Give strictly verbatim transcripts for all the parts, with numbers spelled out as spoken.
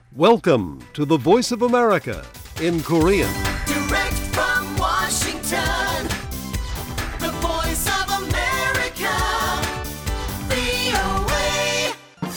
Welcome to the Voice of America in Korean. Direct from Washington, the Voice of America, 브이오에이.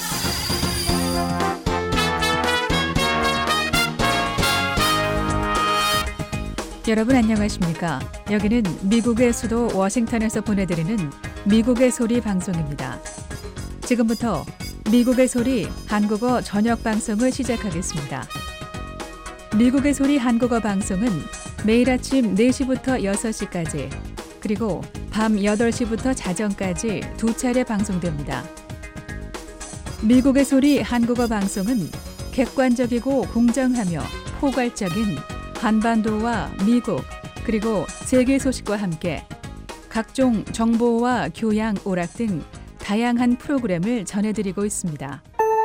여러분 안녕하십니까? 여기는 미국의 수도 워싱턴에서 보내드리는 미국의 소리 방송입니다. 지금부터 미국의 소리 한국어 저녁 방송을 시작하겠습니다. 미국의 소리 한국어 방송은 매일 아침 네 시부터 여섯 시까지 그리고 밤 여덟 시부터 자정까지 두 차례 방송됩니다. 미국의 소리 한국어 방송은 객관적이고 공정하며 포괄적인 한반도와 미국 그리고 세계 소식과 함께 각종 정보와 교양, 오락 등 다양한 프로그램을 전해드리고 있습니다.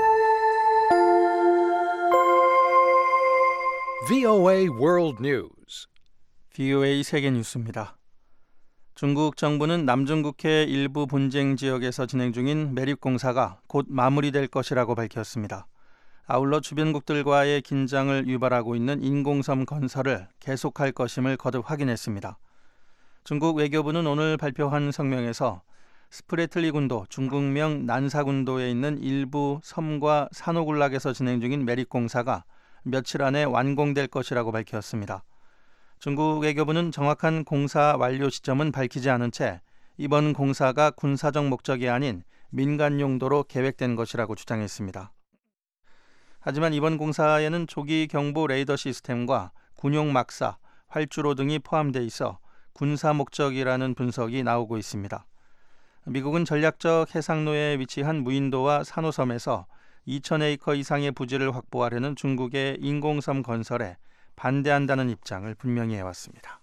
브이오에이 World News. 브이오에이 세계 뉴스입니다. 중국 정부는 남중국해 일부 분쟁 지역에서 진행 중인 매립공사가 곧 마무리될 것이라고 밝혔습니다. 아울러 주변국들과의 긴장을 유발하고 있는 인공섬 건설을 계속할 것임을 거듭 확인했습니다. 중국 외교부는 오늘 발표한 성명에서 스프레틀리 군도, 중국명 난사군도에 있는 일부 섬과 산호군락에서 진행 중인 매립공사가 며칠 안에 완공될 것이라고 밝혔습니다. 중국 외교부는 정확한 공사 완료 시점은 밝히지 않은 채 이번 공사가 군사적 목적이 아닌 민간 용도로 계획된 것이라고 주장했습니다. 하지만 이번 공사에는 조기 경보 레이더 시스템과 군용 막사, 활주로 등이 포함되어 있어 군사 목적이라는 분석이 나오고 있습니다. 미국은 전략적 해상로에 위치한 무인도와 산호섬에서 이천 에이커 이상의 부지를 확보하려는 중국의 인공섬 건설에 반대한다는 입장을 분명히 해왔습니다.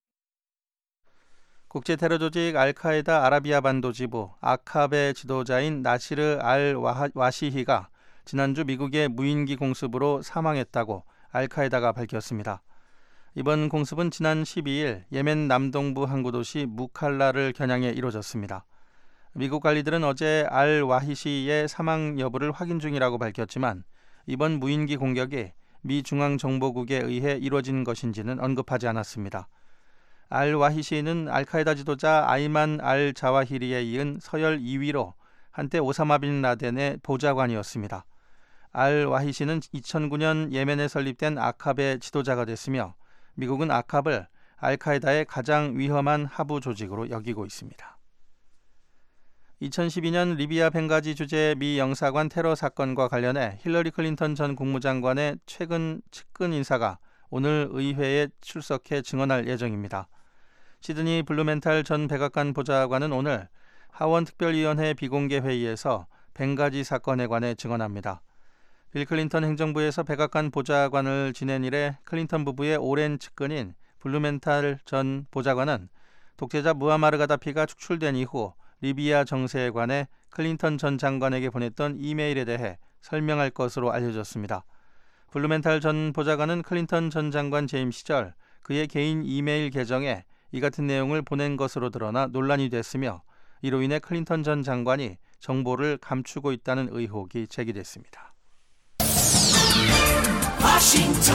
국제테러 조직 알카에다 아라비아 반도 지부 아캅의 지도자인 나시르 알 와시히가 지난주 미국의 무인기 공습으로 사망했다고 알카에다가 밝혔습니다. 이번 공습은 지난 십이일 예멘 남동부 항구 도시 무칼라를 겨냥해 이루어졌습니다. 미국 관리들은 어제 알 와히시의 사망 여부를 확인 중이라고 밝혔지만 이번 무인기 공격이 미 중앙정보국에 의해 이루어진 것인지는 언급하지 않았습니다. 알 와히시는 알카에다 지도자 아이만 알 자와히리에 이은 서열 이 위로 한때 오사마 빈 라덴의 보좌관이었습니다. 알 와히시는 이천구 년 예멘에 설립된 아캅의 지도자가 됐으며 미국은 아캅을 알카에다의 가장 위험한 하부 조직으로 여기고 있습니다. 이천십이 년 리비아 벵가지 주재 미 영사관 테러 사건과 관련해 힐러리 클린턴 전 국무장관의 최근 측근 인사가 오늘 의회에 출석해 증언할 예정입니다. 시드니 블루멘탈 전 백악관 보좌관은 오늘 하원특별위원회 비공개 회의에서 벵가지 사건에 관해 증언합니다. 빌 클린턴 행정부에서 백악관 보좌관을 지낸 이래 클린턴 부부의 오랜 측근인 블루멘탈 전 보좌관은 독재자 무아마르 가다피가 축출된 이후 리비아 정세에 관해 클린턴 전 장관에게 보냈던 이메일에 대해 설명할 것으로 알려졌습니다. 블루멘탈 전 보좌관은 클린턴 전 장관 재임 시절 그의 개인 이메일 계정에 이 같은 내용을 보낸 것으로 드러나 논란이 됐으며 이로 인해 클린턴 전 장관이 정보를 감추고 있다는 의혹이 제기됐습니다. 워싱턴,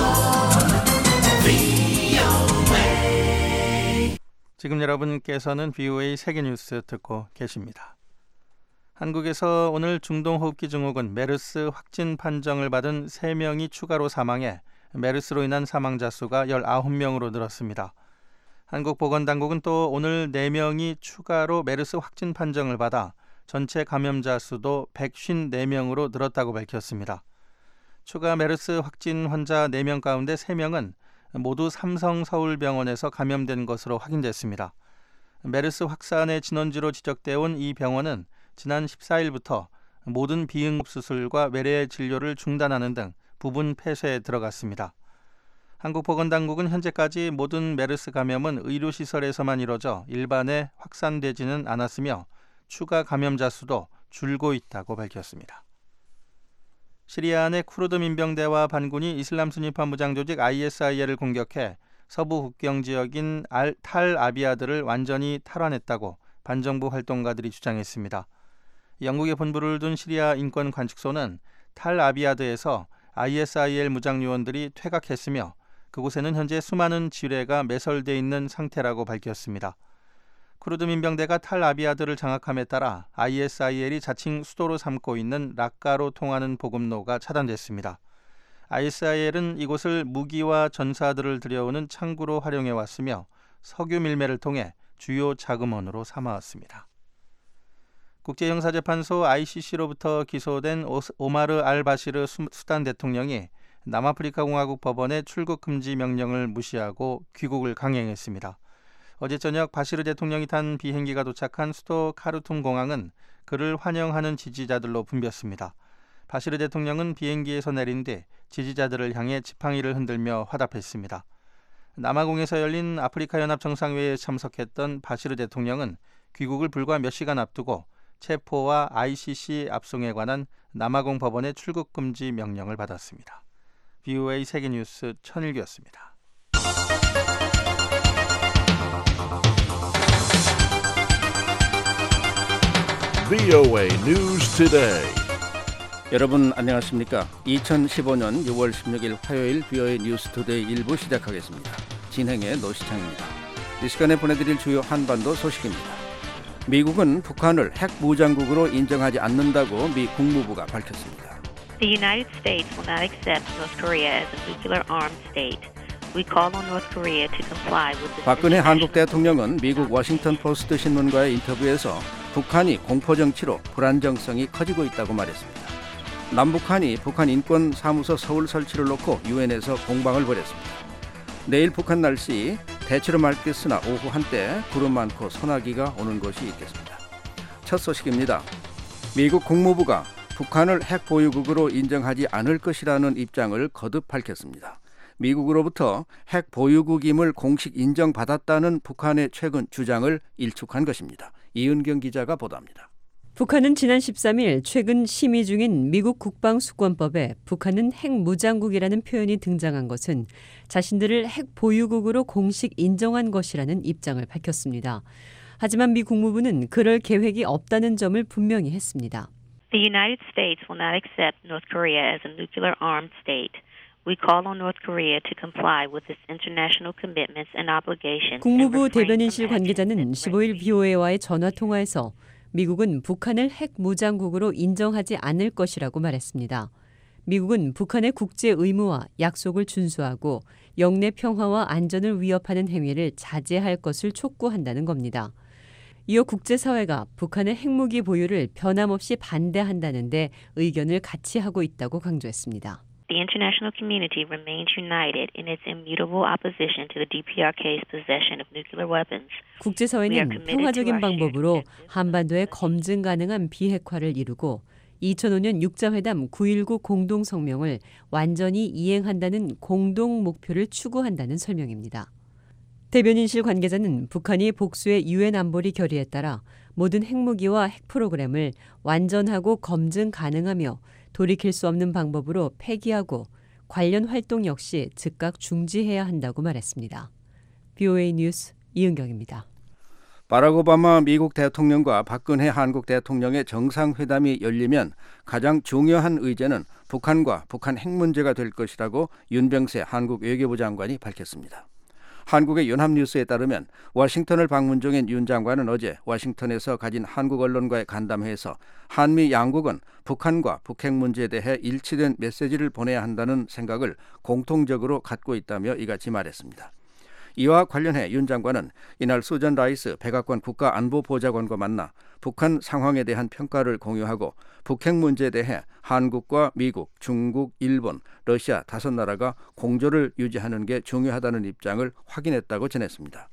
브이오에이. 지금 여러분께서는 브이오에이 세계뉴스 듣고 계십니다. 한국에서 오늘 중동호흡기 증후군 메르스 확진 판정을 받은 세 명이 추가로 사망해 메르스로 인한 사망자 수가 열아홉 명으로 늘었습니다. 한국보건당국은 또 오늘 네 명이 추가로 메르스 확진 판정을 받아 전체 감염자 수도 백오십사 명으로 늘었다고 밝혔습니다. 추가 메르스 확진 환자 네 명 가운데 세 명은 모두 삼성서울병원에서 감염된 것으로 확인됐습니다. 메르스 확산의 진원지로 지적되어 온 이 병원은 지난 십사일부터 모든 비응급 수술과 외래 진료를 중단하는 등 부분 폐쇄에 들어갔습니다. 한국보건당국은 현재까지 모든 메르스 감염은 의료시설에서만 이뤄져 일반에 확산되지는 않았으며 추가 감염자 수도 줄고 있다고 밝혔습니다. 시리아 내 쿠르드 민병대와 반군이 이슬람 순위파 무장조직 아이에스아이엘을 공격해 서부 국경 지역인 알, 탈 아비아드를 완전히 탈환했다고 반정부 활동가들이 주장했습니다. 영국에 본부를 둔 시리아 인권관측소는 탈 아비아드에서 아이에스아이엘 무장 요원들이 퇴각했으며 그곳에는 현재 수많은 지뢰가 매설돼 있는 상태라고 밝혔습니다. 쿠르드 민병대가 탈아비아드를 장악함에 따라 아이에스아이엘이 자칭 수도로 삼고 있는 락카로 통하는 보급로가 차단됐습니다. 아이에스아이엘은 이곳을 무기와 전사들을 들여오는 창구로 활용해왔으며 석유 밀매를 통해 주요 자금원으로 삼아왔습니다. 국제형사재판소 아이씨씨로부터 기소된 오마르 알바시르 수단 대통령이 남아프리카 공화국 법원의 출국 금지 명령을 무시하고 귀국을 강행했습니다. 어제 저녁 바시르 대통령이 탄 비행기가 도착한 수도 카르툼 공항은 그를 환영하는 지지자들로 붐볐습니다. 바시르 대통령은 비행기에서 내린 뒤 지지자들을 향해 지팡이를 흔들며 화답했습니다. 남아공에서 열린 아프리카 연합 정상회의에 참석했던 바시르 대통령은 귀국을 불과 몇 시간 앞두고 체포와 아이씨씨 압송에 관한 남아공 법원의 출국 금지 명령을 받았습니다. 브이오에이 세계뉴스 천일규였습니다. 브이오에이 News Today. 여러분 안녕하십니까? 이천십오년 유월 십육일 화요일 브이오에이 뉴스 투데이 일부 시작하겠습니다. 진행의 노시창입니다. 이 시간에 보내드릴 주요 한반도 소식입니다. 미국은 북한을 핵 무장국으로 인정하지 않는다고 미 국무부가 밝혔습니다. The United States will not accept North Korea as a nuclear armed state. We call on North Korea to comply with this. 박근혜 한국 대통령은 미국 워싱턴 포스트 신문과의 인터뷰에서 북한이 공포 정치로 불안정성이 커지고 있다고 말했습니다. 남북한이 북한 인권사무소 서울 설치를 놓고 유엔에서 공방을 벌였습니다. 내일 북한 날씨 대체로 맑겠으나 오후 한때 구름 많고 소나기가 오는 곳이 있겠습니다. 첫 소식입니다. 미국 국무부가 북한을 핵 보유국으로 인정하지 않을 것이라는 입장을 거듭 밝혔습니다. 미국으로부터 핵 보유국임을 공식 인정받았다는 북한의 최근 주장을 일축한 것입니다. 이은경 기자가 보도합니다. 북한은 지난 십삼일 최근 심의 중인 미국 국방수권법에 북한은 핵무장국이라는 표현이 등장한 것은 자신들을 핵 보유국으로 공식 인정한 것이라는 입장을 밝혔습니다. 하지만 미 국무부는 그럴 계획이 없다는 점을 분명히 했습니다. The United States will not accept North Korea as a nuclear armed state. We call on North Korea to comply with its international commitments and obligations. 국무부 대변인실 관계자는 십오일 브이오에이와의 전화 통화에서 미국은 북한을 핵 무장국으로 인정하지 않을 것이라고 말했습니다. 미국은 북한의 국제 의무와 약속을 준수하고 영내 평화와 안전을 위협하는 행위를 자제할 것을 촉구한다는 겁니다. 이어 국제사회가 북한의 핵무기 보유를 변함없이 반대한다는데 의견을 같이 하고 있다고 강조했습니다. The international community remains united in its immutable opposition to the 디피아르케이's possession of nuclear weapons. 국제사회는 평화적인 방법으로 한반도에 검증 가능한 비핵화를 이루고 이천오년 육자회담 구일구 공동성명을 완전히 이행한다는 공동 목표를 추구한다는 설명입니다. 대변인실 관계자는 북한이 복수의 유엔 안보리 결의에 따라 모든 핵무기와 핵 프로그램을 완전하고 검증 가능하며 돌이킬 수 없는 방법으로 폐기하고 관련 활동 역시 즉각 중지해야 한다고 말했습니다. 브이오에이 뉴스 이은경입니다. 바락 오바마 미국 대통령과 박근혜 한국 대통령의 정상회담이 열리면 가장 중요한 의제는 북한과 북한 핵 문제가 될 것이라고 윤병세 한국 외교부 장관이 밝혔습니다. 한국의 연합뉴스에 따르면 워싱턴을 방문 중인 윤 장관은 어제 워싱턴에서 가진 한국 언론과의 간담회에서 한미 양국은 북한과 북핵 문제에 대해 일치된 메시지를 보내야 한다는 생각을 공통적으로 갖고 있다며 이같이 말했습니다. 이와 관련해 윤 장관은 이날 수전 라이스 백악관 국가안보보좌관과 만나 북한 상황에 대한 평가를 공유하고 북핵 문제에 대해 한국과 미국, 중국, 일본, 러시아 다섯 나라가 공조를 유지하는 게 중요하다는 입장을 확인했다고 전했습니다.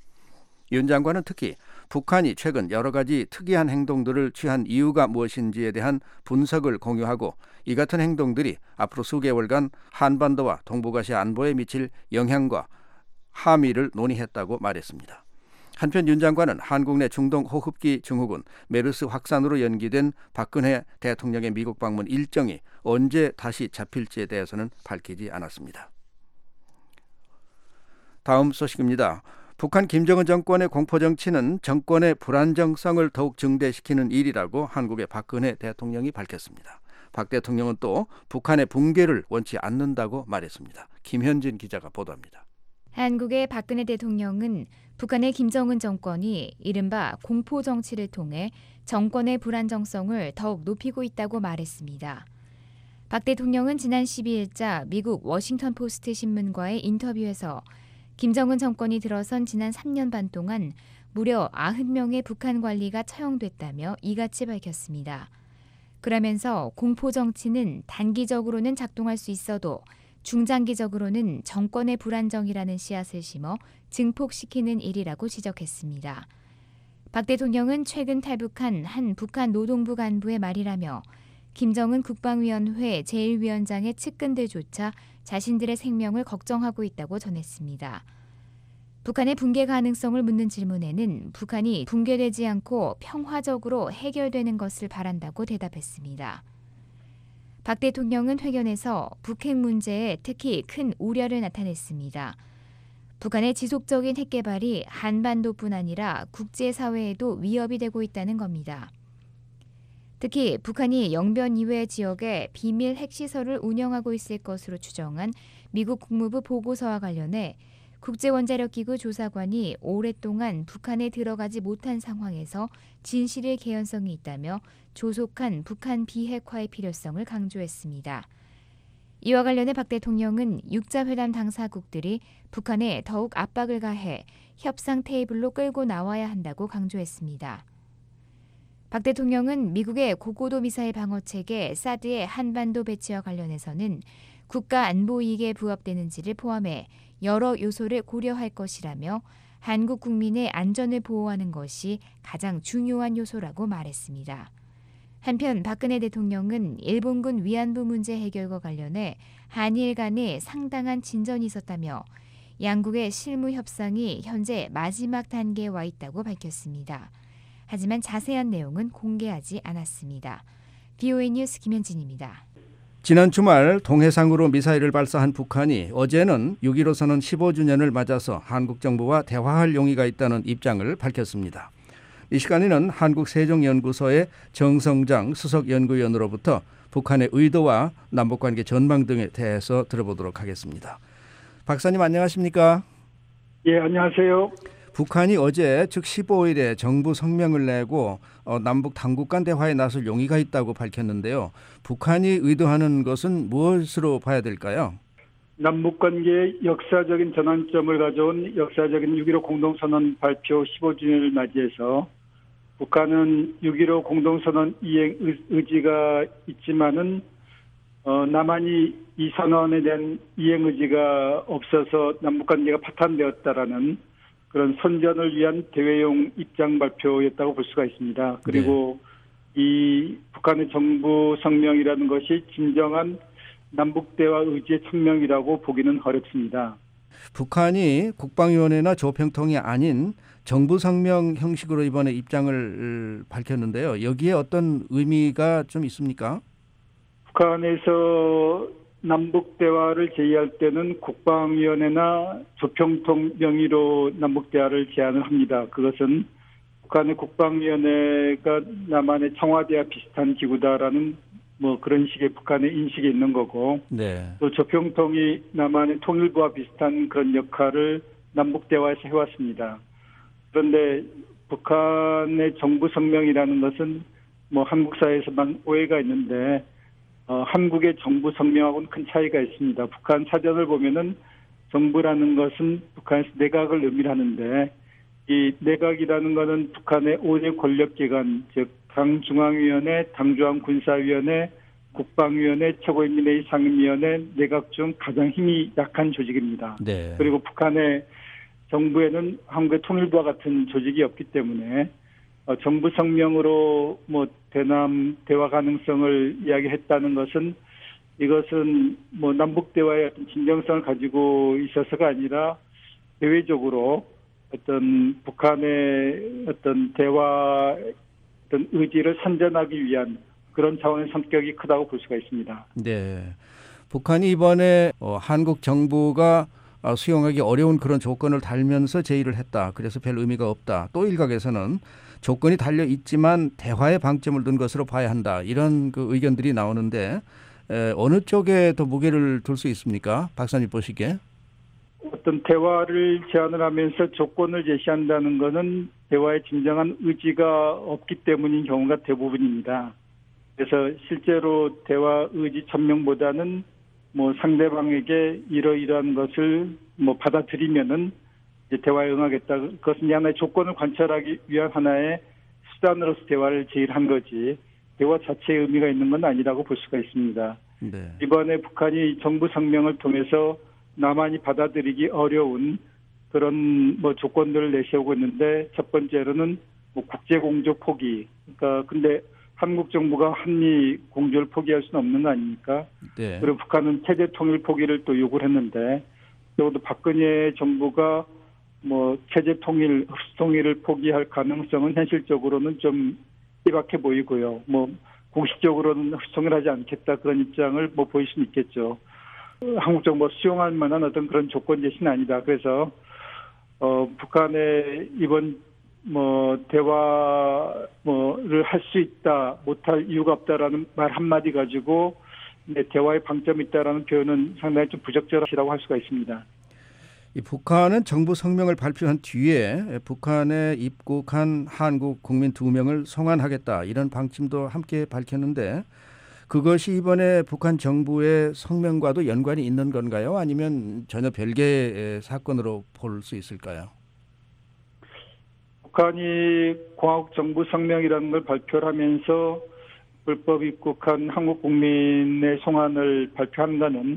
윤 장관은 특히 북한이 최근 여러 가지 특이한 행동들을 취한 이유가 무엇인지에 대한 분석을 공유하고 이 같은 행동들이 앞으로 수개월간 한반도와 동북아시아 안보에 미칠 영향과 함의를 논의했다고 말했습니다. 한편 윤 장관은 한국 내 중동 호흡기 증후군 메르스 확산으로 연기된 박근혜 대통령의 미국 방문 일정이 언제 다시 잡힐지에 대해서는 밝히지 않았습니다. 다음 소식입니다. 북한 김정은 정권의 공포정치는 정권의 불안정성을 더욱 증대시키는 일이라고 한국의 박근혜 대통령이 밝혔습니다. 박 대통령은 또 북한의 붕괴를 원치 않는다고 말했습니다. 김현진 기자가 보도합니다. 한국의 박근혜 대통령은 북한의 김정은 정권이 이른바 공포 정치를 통해 정권의 불안정성을 더욱 높이고 있다고 말했습니다. 박 대통령은 지난 십이일자 미국 워싱턴 포스트 신문과의 인터뷰에서 김정은 정권이 들어선 지난 삼 년 반 동안 무려 구십 명의 북한 관리가 처형됐다며 이같이 밝혔습니다. 그러면서 공포 정치는 단기적으로는 작동할 수 있어도 중장기적으로는 정권의 불안정이라는 씨앗을 심어 증폭시키는 일이라고 지적했습니다. 박 대통령은 최근 탈북한 한 북한 노동부 간부의 말이라며 김정은 국방위원회 제일 위원장의 측근들조차 자신들의 생명을 걱정하고 있다고 전했습니다. 북한의 붕괴 가능성을 묻는 질문에는 북한이 붕괴되지 않고 평화적으로 해결되는 것을 바란다고 대답했습니다. 박 대통령은 회견에서 북핵 문제에 특히 큰 우려를 나타냈습니다. 북한의 지속적인 핵 개발이 한반도뿐 아니라 국제사회에도 위협이 되고 있다는 겁니다. 특히 북한이 영변 이외 지역에 비밀 핵시설을 운영하고 있을 것으로 추정한 미국 국무부 보고서와 관련해 국제원자력기구 조사관이 오랫동안 북한에 들어가지 못한 상황에서 진실의 개연성이 있다며 조속한 북한 비핵화의 필요성을 강조했습니다. 이와 관련해 박 대통령은 육자회담 당사국들이 북한에 더욱 압박을 가해 협상 테이블로 끌고 나와야 한다고 강조했습니다. 박 대통령은 미국의 고고도 미사일 방어체계 사드의 한반도 배치와 관련해서는 국가 안보 이익에 부합되는지를 포함해 여러 요소를 고려할 것이라며 한국 국민의 안전을 보호하는 것이 가장 중요한 요소라고 말했습니다. 한편 박근혜 대통령은 일본군 위안부 문제 해결과 관련해 한일 간에 상당한 진전이 있었다며 양국의 실무 협상이 현재 마지막 단계에 와 있다고 밝혔습니다. 하지만 자세한 내용은 공개하지 않았습니다. 브이오에이 뉴스 김현진입니다. 지난 주말 동해상으로 미사일을 발사한 북한이 어제는 육점일오 선언 십오 주년을 맞아서 한국 정부와 대화할 용의가 있다는 입장을 밝혔습니다. 이 시간에는 한국세종연구소의 정성장 수석연구위원으로부터 북한의 의도와 남북관계 전망 등에 대해서 들어보도록 하겠습니다. 박사님 안녕하십니까? 예, 안녕하세요. 북한이 어제 즉 십오일에 정부 성명을 내고 어, 남북 당국 간 대화에 나설 용의가 있다고 밝혔는데요. 북한이 의도하는 것은 무엇으로 봐야 될까요? 남북관계의 역사적인 전환점을 가져온 역사적인 육점일오 공동선언 발표 십오 주년을 맞이해서 북한은 육점일오 공동선언 이행 의지가 있지만은 어, 남한이 이 선언에 대한 이행 의지가 없어서 남북관계가 파탄되었다라는 그런 선전을 위한 대외용 입장 발표였다고 볼 수가 있습니다. 그리고 네. 이 북한의 정부 성명이라는 것이 진정한 남북대화 의지의 천명이라고 보기는 어렵습니다. 북한이 국방위원회나 조평통이 아닌 정부 성명 형식으로 이번에 입장을 밝혔는데요. 여기에 어떤 의미가 좀 있습니까? 북한에서 남북대화를 제의할 때는 국방위원회나 조평통 명의로 남북대화를 제안을 합니다. 그것은 북한의 국방위원회가 남한의 청와대와 비슷한 기구다라는 뭐 그런 식의 북한의 인식이 있는 거고 네. 또 조평통이 남한의 통일부와 비슷한 그런 역할을 남북대화에서 해왔습니다. 그런데 북한의 정부 성명이라는 것은 뭐 한국 사회에서만 오해가 있는데 어, 한국의 정부 성명하고는 큰 차이가 있습니다. 북한 사전을 보면은 정부라는 것은 북한에서 내각을 의미하는데 이 내각이라는 것은 북한의 오 대 권력기관, 즉 당중앙위원회, 당중앙군사위원회, 국방위원회, 최고인민회의 상임위원회, 내각 중 가장 힘이 약한 조직입니다. 네. 그리고 북한의 정부에는 한국의 통일부와 같은 조직이 없기 때문에 어, 정부 성명으로 뭐 대남 대화 가능성을 이야기했다는 것은 이것은 뭐 남북 대화의 어떤 진정성을 가지고 있어서가 아니라 대외적으로 어떤 북한의 어떤 대화 어떤 의지를 선전하기 위한 그런 차원의 성격이 크다고 볼 수가 있습니다. 네, 북한이 이번에 어, 한국 정부가 어, 수용하기 어려운 그런 조건을 달면서 제의를 했다. 그래서 별 의미가 없다. 또 일각에서는 조건이 달려 있지만 대화에 방점을 둔 것으로 봐야 한다. 이런 그 의견들이 나오는데 에, 어느 쪽에 더 무게를 둘 수 있습니까? 박사님 보시기에. 어떤 대화를 제안을 하면서 조건을 제시한다는 것은 대화에 진정한 의지가 없기 때문인 경우가 대부분입니다. 그래서 실제로 대화 의지 천명보다는 뭐 상대방에게 이러이러한 것을 뭐 받아들이면은 이제 대화에 응하겠다. 그것은 하나의 조건을 관철하기 위한 하나의 수단으로서 대화를 제일한 거지 대화 자체의 의미가 있는 건 아니라고 볼 수가 있습니다. 네. 이번에 북한이 정부 성명을 통해서 남한이 받아들이기 어려운 그런 뭐 조건들을 내세우고 있는데 첫 번째로는 뭐 국제 공조 포기. 그러니까 근데 한국 정부가 한미 공조를 포기할 수는 없는 거 아닙니까? 네. 그리고 북한은 체제 통일 포기를 또 요구를 했는데 적어도 박근혜 정부가 뭐 체제 통일, 흡수 통일을 포기할 가능성은 현실적으로는 좀 희박해 보이고요. 뭐 공식적으로는 흡수 통일하지 않겠다 그런 입장을 뭐 보일 수는 있겠죠. 한국 정부가 수용할 만한 어떤 그런 조건 제시는 아니다. 그래서 어 북한의 이번 뭐 대화 뭐를 할 수 있다, 못할 이유가 없다라는 말 한마디 가지고 네, 대화에 방점이 있다라는 표현은 상당히 좀 부적절하시라고 할 수가 있습니다. 이 북한은 정부 성명을 발표한 뒤에 북한에 입국한 한국 국민 두 명을 송환하겠다 이런 방침도 함께 밝혔는데 그것이 이번에 북한 정부의 성명과도 연관이 있는 건가요? 아니면 전혀 별개의 사건으로 볼 수 있을까요? 북한이 공화국 정부 성명이라는 걸 발표를 하면서 불법 입국한 한국 국민의 송환을 발표한 것은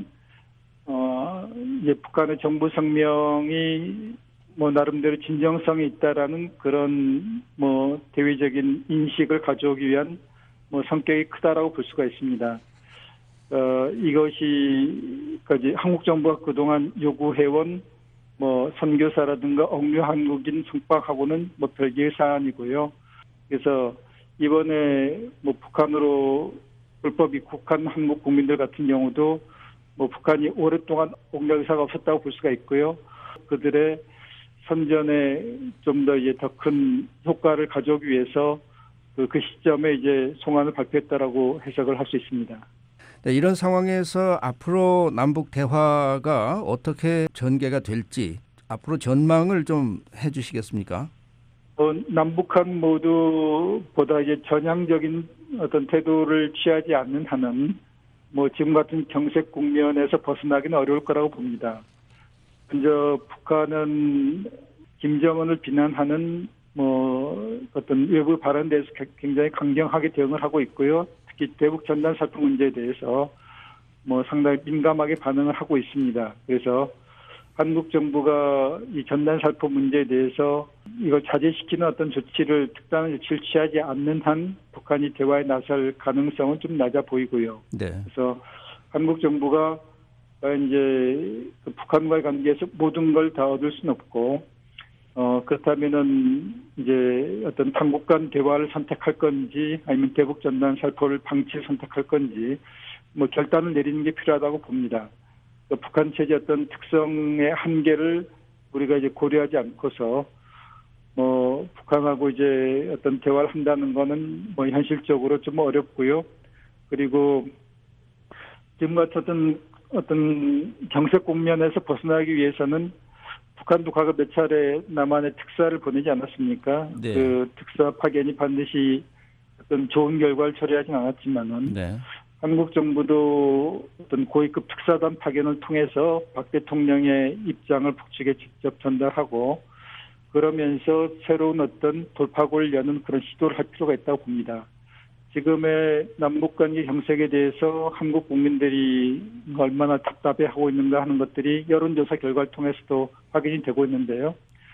어, 이제 북한의 정부 성명이 뭐 나름대로 진정성이 있다라는 그런 뭐 대외적인 인식을 가져오기 위한 뭐 성격이 크다라고 볼 수가 있습니다. 어, 이것이 까지 한국 정부가 그동안 요구해온 뭐 선교사라든가 억류 한국인 송박하고는 뭐 별개의 사안이고요. 그래서 이번에 뭐 북한으로 불법 입국한 한국 국민들 같은 경우도 뭐 북한이 오랫동안 옥략 의사가 없었다고 볼 수가 있고요. 그들의 선전에 좀 더 이제 더 큰 효과를 가져오기 위해서 그, 그 시점에 이제 송환을 발표했다라고 해석을 할 수 있습니다. 네, 이런 상황에서 앞으로 남북 대화가 어떻게 전개가 될지 앞으로 전망을 좀 해주시겠습니까? 어, 남북한 모두 보다 이제 전향적인 어떤 태도를 취하지 않는 한은 뭐 지금 같은 경색 국면에서 벗어나기는 어려울 거라고 봅니다. 먼저 북한은 김정은을 비난하는 뭐 어떤 외부 발언에 대해서 굉장히 강경하게 대응을 하고 있고요. 특히 대북 전단 살포 문제에 대해서 뭐 상당히 민감하게 반응을 하고 있습니다. 그래서 한국 정부가 이 전단 살포 문제에 대해서 이걸 자제시키는 어떤 조치를 특단의 조치를 취하지 않는 한 북한이 대화에 나설 가능성은 좀 낮아 보이고요. 네. 그래서 한국 정부가 이제 그 북한과의 관계에서 모든 걸 다 얻을 수는 없고 어 그렇다면은 이제 어떤 당국 간 대화를 선택할 건지 아니면 대북 전단 살포를 방치를 선택할 건지 뭐 결단을 내리는 게 필요하다고 봅니다. 북한 체제 어떤 특성의 한계를 우리가 이제 고려하지 않고서 뭐 북한하고 이제 어떤 대화를 한다는 거는 뭐 현실적으로 좀 어렵고요. 그리고 지금 같은 어떤 어떤 경색 국면에서 벗어나기 위해서는 북한도 과거 몇 차례 남한에 특사를 보내지 않았습니까? 네. 그 특사 파견이 반드시 어떤 좋은 결과를 초래하진 않았지만은 네. 한국 정부도 어떤 고위급 특사단 파견을 통해서 박 대통령의 입장을 북측에 직접 전달하고 그러면서 새로운 어떤 돌파구를 여는 그런 시도를 할 필요가 있다고 봅니다. 지금의 남북관계 형색에 대해서 한국 국민들이 얼마나 답답해하고 있는가 하는 것들이 여론조사 결과를 통해서도 확인이 되고 있는데요.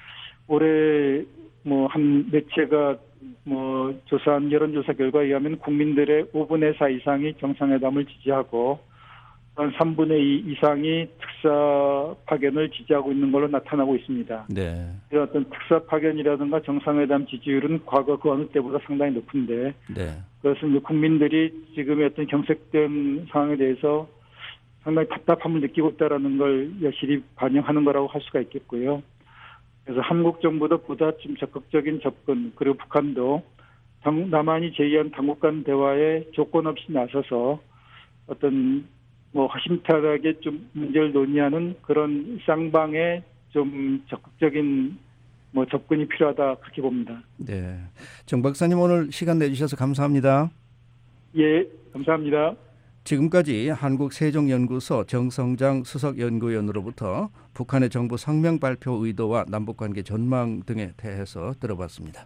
올해 뭐 한 매체가 뭐 조사한 여론조사 결과에 의하면 국민들의 오분의 사 이상이 정상회담을 지지하고 한 삼분의 이 이상이 특사 파견을 지지하고 있는 걸로 나타나고 있습니다. 네. 어떤 특사 파견이라든가 정상회담 지지율은 과거 그 어느 때보다 상당히 높은데 네. 그것은 국민들이 지금의 어떤 경색된 상황에 대해서 상당히 답답함을 느끼고 있다는 걸 여실히 반영하는 거라고 할 수가 있겠고요. 그래서 한국 정부도 보다 좀 적극적인 접근, 그리고 북한도 당, 남한이 제의한 당국 간 대화에 조건 없이 나서서 어떤 뭐 허심탄회하게 좀 문제를 논의하는 그런 쌍방의 좀 적극적인 뭐 접근이 필요하다 그렇게 봅니다. 네, 정 박사님 오늘 시간 내주셔서 감사합니다. 예, 감사합니다. 지금까지 한국세종연구소 정성장 수석연구위원으로부터 북한의 정부 성명 발표 의도와 남북관계 전망 등에 대해서 들어봤습니다.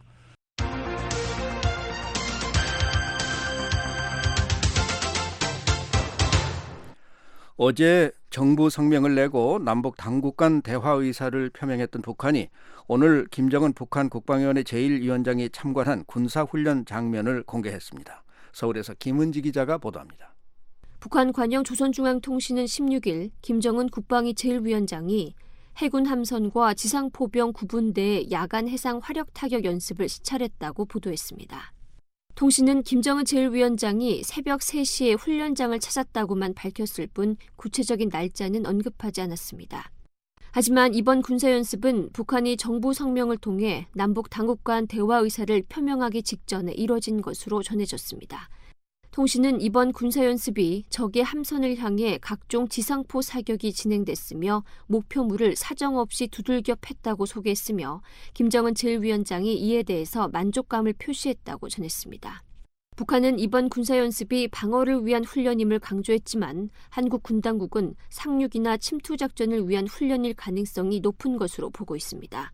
어제 정부 성명을 내고 남북 당국 간 대화 의사를 표명했던 북한이 오늘 김정은 북한 국방위원회 제일 위원장이 참관한 군사훈련 장면을 공개했습니다. 서울에서 김은지 기자가 보도합니다. 북한 관영 조선중앙통신은 십육 일 김정은 국방위 제일 위원장이 해군 함선과 지상포병 구분대의 야간 해상 화력 타격 연습을 시찰했다고 보도했습니다. 통신은 김정은 제일 위원장이 새벽 세 시에 훈련장을 찾았다고만 밝혔을 뿐 구체적인 날짜는 언급하지 않았습니다. 하지만 이번 군사연습은 북한이 정부 성명을 통해 남북 당국 간 대화 의사를 표명하기 직전에 이뤄진 것으로 전해졌습니다. 통신은 이번 군사연습이 적의 함선을 향해 각종 지상포 사격이 진행됐으며 목표물을 사정없이 두들겨 팼다고 소개했으며 김정은 제일 위원장이 이에 대해서 만족감을 표시했다고 전했습니다. 북한은 이번 군사연습이 방어를 위한 훈련임을 강조했지만 한국 군 당국은 상륙이나 침투 작전을 위한 훈련일 가능성이 높은 것으로 보고 있습니다.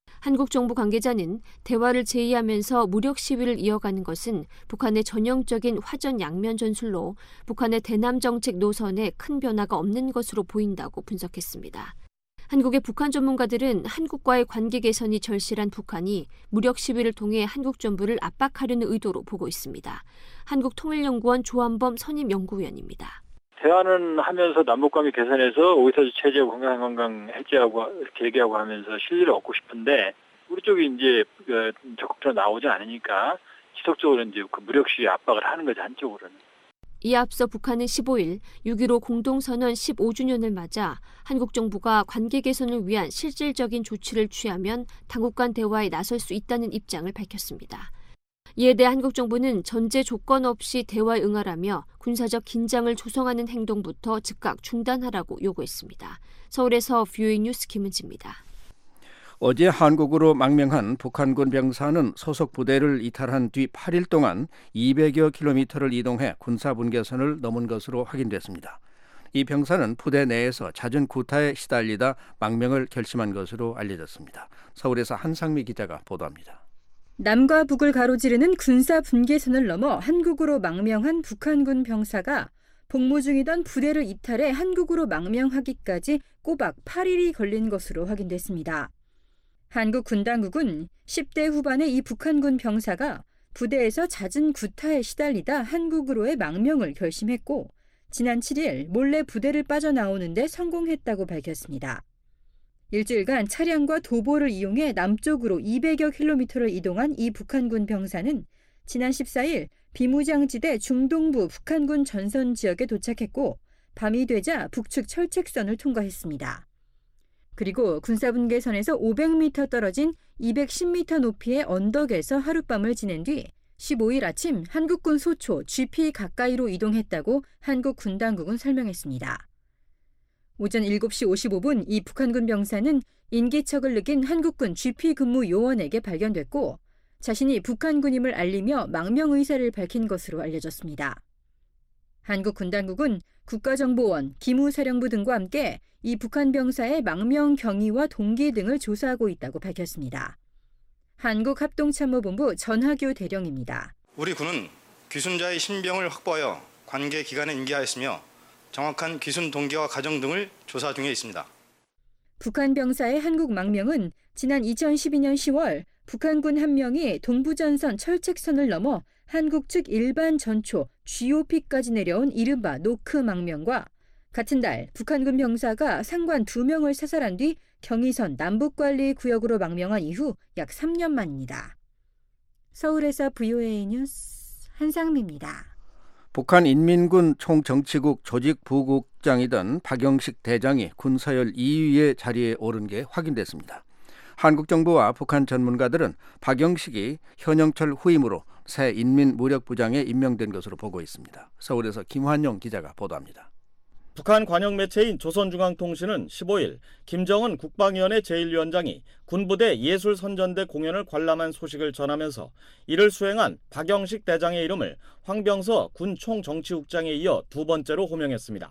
한국 정부 관계자는 대화를 제의하면서 무력 시위를 이어가는 것은 북한의 전형적인 화전 양면 전술로 북한의 대남 정책 노선에 큰 변화가 없는 것으로 보인다고 분석했습니다. 한국의 북한 전문가들은 한국과의 관계 개선이 절실한 북한이 무력 시위를 통해 한국 정부를 압박하려는 의도로 보고 있습니다. 한국통일연구원 조한범 선임연구위원입니다. 대화는 하면서 남북관계 개선해서 오이사주 체제 건강 건강 해제하고 이렇게 얘기하고 하면서 실리를 얻고 싶은데 우리 쪽이 이제 적극적으로 나오지 않으니까 지속적으로 이제 그 무력 시위 압박을 하는 거죠, 한쪽으로는. 이에 앞서 북한은 십오 일 육 일오 공동선언 십오 주년을 맞아 한국 정부가 관계 개선을 위한 실질적인 조치를 취하면 당국 간 대화에 나설 수 있다는 입장을 밝혔습니다. 이에 대해 한국 정부는 전제 조건 없이 대화에 응하라며 군사적 긴장을 조성하는 행동부터 즉각 중단하라고 요구했습니다. 서울에서 뷰이 뉴스 김은지입니다. 어제 한국으로 망명한 북한군 병사는 소속 부대를 이탈한 뒤 팔 일 동안 이백여 킬로미터를 이동해 군사분계선을 넘은 것으로 확인됐습니다. 이 병사는 부대 내에서 잦은 구타에 시달리다 망명을 결심한 것으로 알려졌습니다. 서울에서 한상미 기자가 보도합니다. 남과 북을 가로지르는 군사 분계선을 넘어 한국으로 망명한 북한군 병사가 복무 중이던 부대를 이탈해 한국으로 망명하기까지 꼬박 팔 일이 걸린 것으로 확인됐습니다. 한국 군 당국은 십 대 후반의 이 북한군 병사가 부대에서 잦은 구타에 시달리다 한국으로의 망명을 결심했고 지난 칠 일 몰래 부대를 빠져나오는데 성공했다고 밝혔습니다. 일주일간 차량과 도보를 이용해 남쪽으로 이백여 킬로미터를 이동한 이 북한군 병사는 지난 십사 일 비무장지대 중동부 북한군 전선 지역에 도착했고 밤이 되자 북측 철책선을 통과했습니다. 그리고 군사분계선에서 오백 미터 떨어진 이백십 미터 높이의 언덕에서 하룻밤을 지낸 뒤 십오 일 아침 한국군 소초 지피 가까이로 이동했다고 한국 군 당국은 설명했습니다. 오전 일곱 시 오십오 분 이 북한군 병사는 인기척을 느낀 한국군 지피 근무 요원에게 발견됐고 자신이 북한군임을 알리며 망명 의사를 밝힌 것으로 알려졌습니다. 한국 군 당국은 국가정보원, 기무사령부 등과 함께 이 북한 병사의 망명 경위와 동기 등을 조사하고 있다고 밝혔습니다. 한국합동참모본부 전하교 대령입니다. 우리 군은 귀순자의 신병을 확보하여 관계 기관에 인계하였으며 정확한 귀순 동기와 가정 등을 조사 중에 있습니다. 북한 병사의 한국 망명은 지난 이천십이 년 시월 북한군 한 명이 동부전선 철책선을 넘어 한국 측 일반 전초 지오피까지 내려온 이른바 노크 망명과 같은 달 북한군 병사가 상관 두 명을 사살한 뒤 경의선 남북관리구역으로 망명한 이후 약 삼 년 만입니다. 서울에서 브이오에이 뉴스 한상미입니다. 북한 인민군 총정치국 조직부국장이던 박영식 대장이 군서열 이 위의 자리에 오른 게 확인됐습니다. 한국 정부와 북한 전문가들은 박영식이 현영철 후임으로 새 인민무력부장에 임명된 것으로 보고 있습니다. 서울에서 김환용 기자가 보도합니다. 북한 관영 매체인 조선중앙통신은 십오일 김정은 국방위원회 제일 위원장이 군부대 예술선전대 공연을 관람한 소식을 전하면서 이를 수행한 박영식 대장의 이름을 황병서 군 총정치국장에 이어 두 번째로 호명했습니다.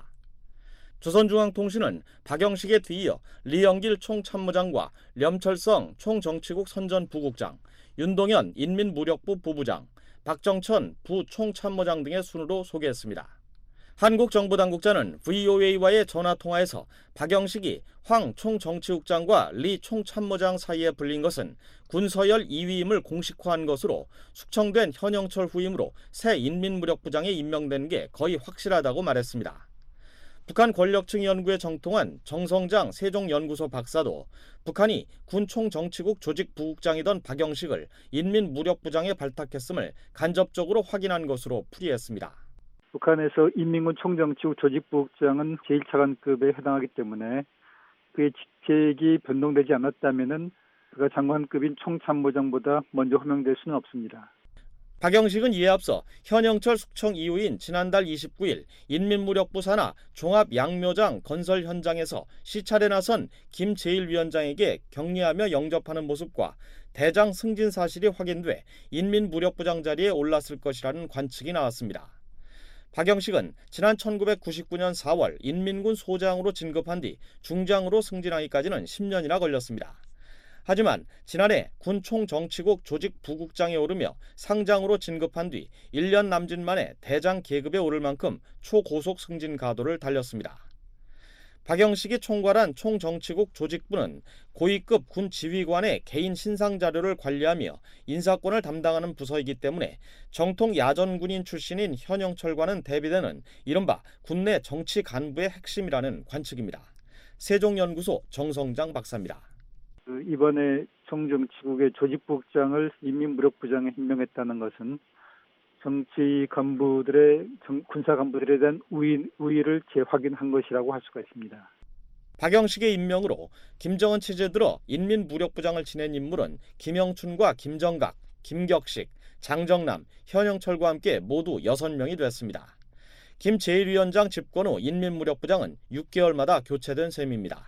조선중앙통신은 박영식에 뒤이어 리영길 총참모장과 렴철성 총정치국 선전부국장, 윤동현 인민무력부 부부장, 박정천 부총참모장 등의 순으로 소개했습니다. 한국 정부 당국자는 브이오에이와의 전화통화에서 박영식이 황 총정치국장과 리 총참모장 사이에 불린 것은 군서열 이 위임을 공식화한 것으로 숙청된 현영철 후임으로 새 인민무력부장에 임명된 게 거의 확실하다고 말했습니다. 북한 권력층 연구에 정통한 정성장 세종연구소 박사도 북한이 군 총정치국 조직부국장이던 박영식을 인민무력부장에 발탁했음을 간접적으로 확인한 것으로 풀이했습니다. 북한에서 인민군 총정치국 조직부국장은 제일 차관급에 해당하기 때문에 그의 직책이 변동되지 않았다면은 그가 장관급인 총참모장보다 먼저 호명될 수는 없습니다. 박영식은 이에 앞서 현영철 숙청 이후인 지난달 이십구일 인민무력부 산하 종합양묘장 건설 현장에서 시찰에 나선 김 제일 위원장에게 격리하며 영접하는 모습과 대장 승진 사실이 확인돼 인민무력부장 자리에 올랐을 것이라는 관측이 나왔습니다. 박영식은 지난 천구백구십구년 사월 인민군 소장으로 진급한 뒤 중장으로 승진하기까지는 십 년이나 걸렸습니다. 하지만 지난해 군 총정치국 조직부국장에 오르며 상장으로 진급한 뒤 일 년 남짓 만에 대장 계급에 오를 만큼 초고속 승진 가도를 달렸습니다. 박영식이 총괄한 총정치국 조직부는 고위급 군 지휘관의 개인 신상 자료를 관리하며 인사권을 담당하는 부서이기 때문에 정통 야전군인 출신인 현영철과는 대비되는 이른바 군내 정치 간부의 핵심이라는 관측입니다. 세종연구소 정성장 박사입니다. 이번에 총정치국의 조직부국장을 인민무력부장에 임명했다는 것은 정치 간부들의 군사 간부들에 대한 우위, 우위를 재확인한 것이라고 할 수가 있습니다. 박영식의 임명으로 김정은 체제 들어 인민무력부장을 지낸 인물은 김영춘과 김정각, 김격식, 장정남, 현영철과 함께 모두 여섯 명이 됐습니다. 김 제일 위원장 집권 후 인민무력부장은 육 개월마다 교체된 셈입니다.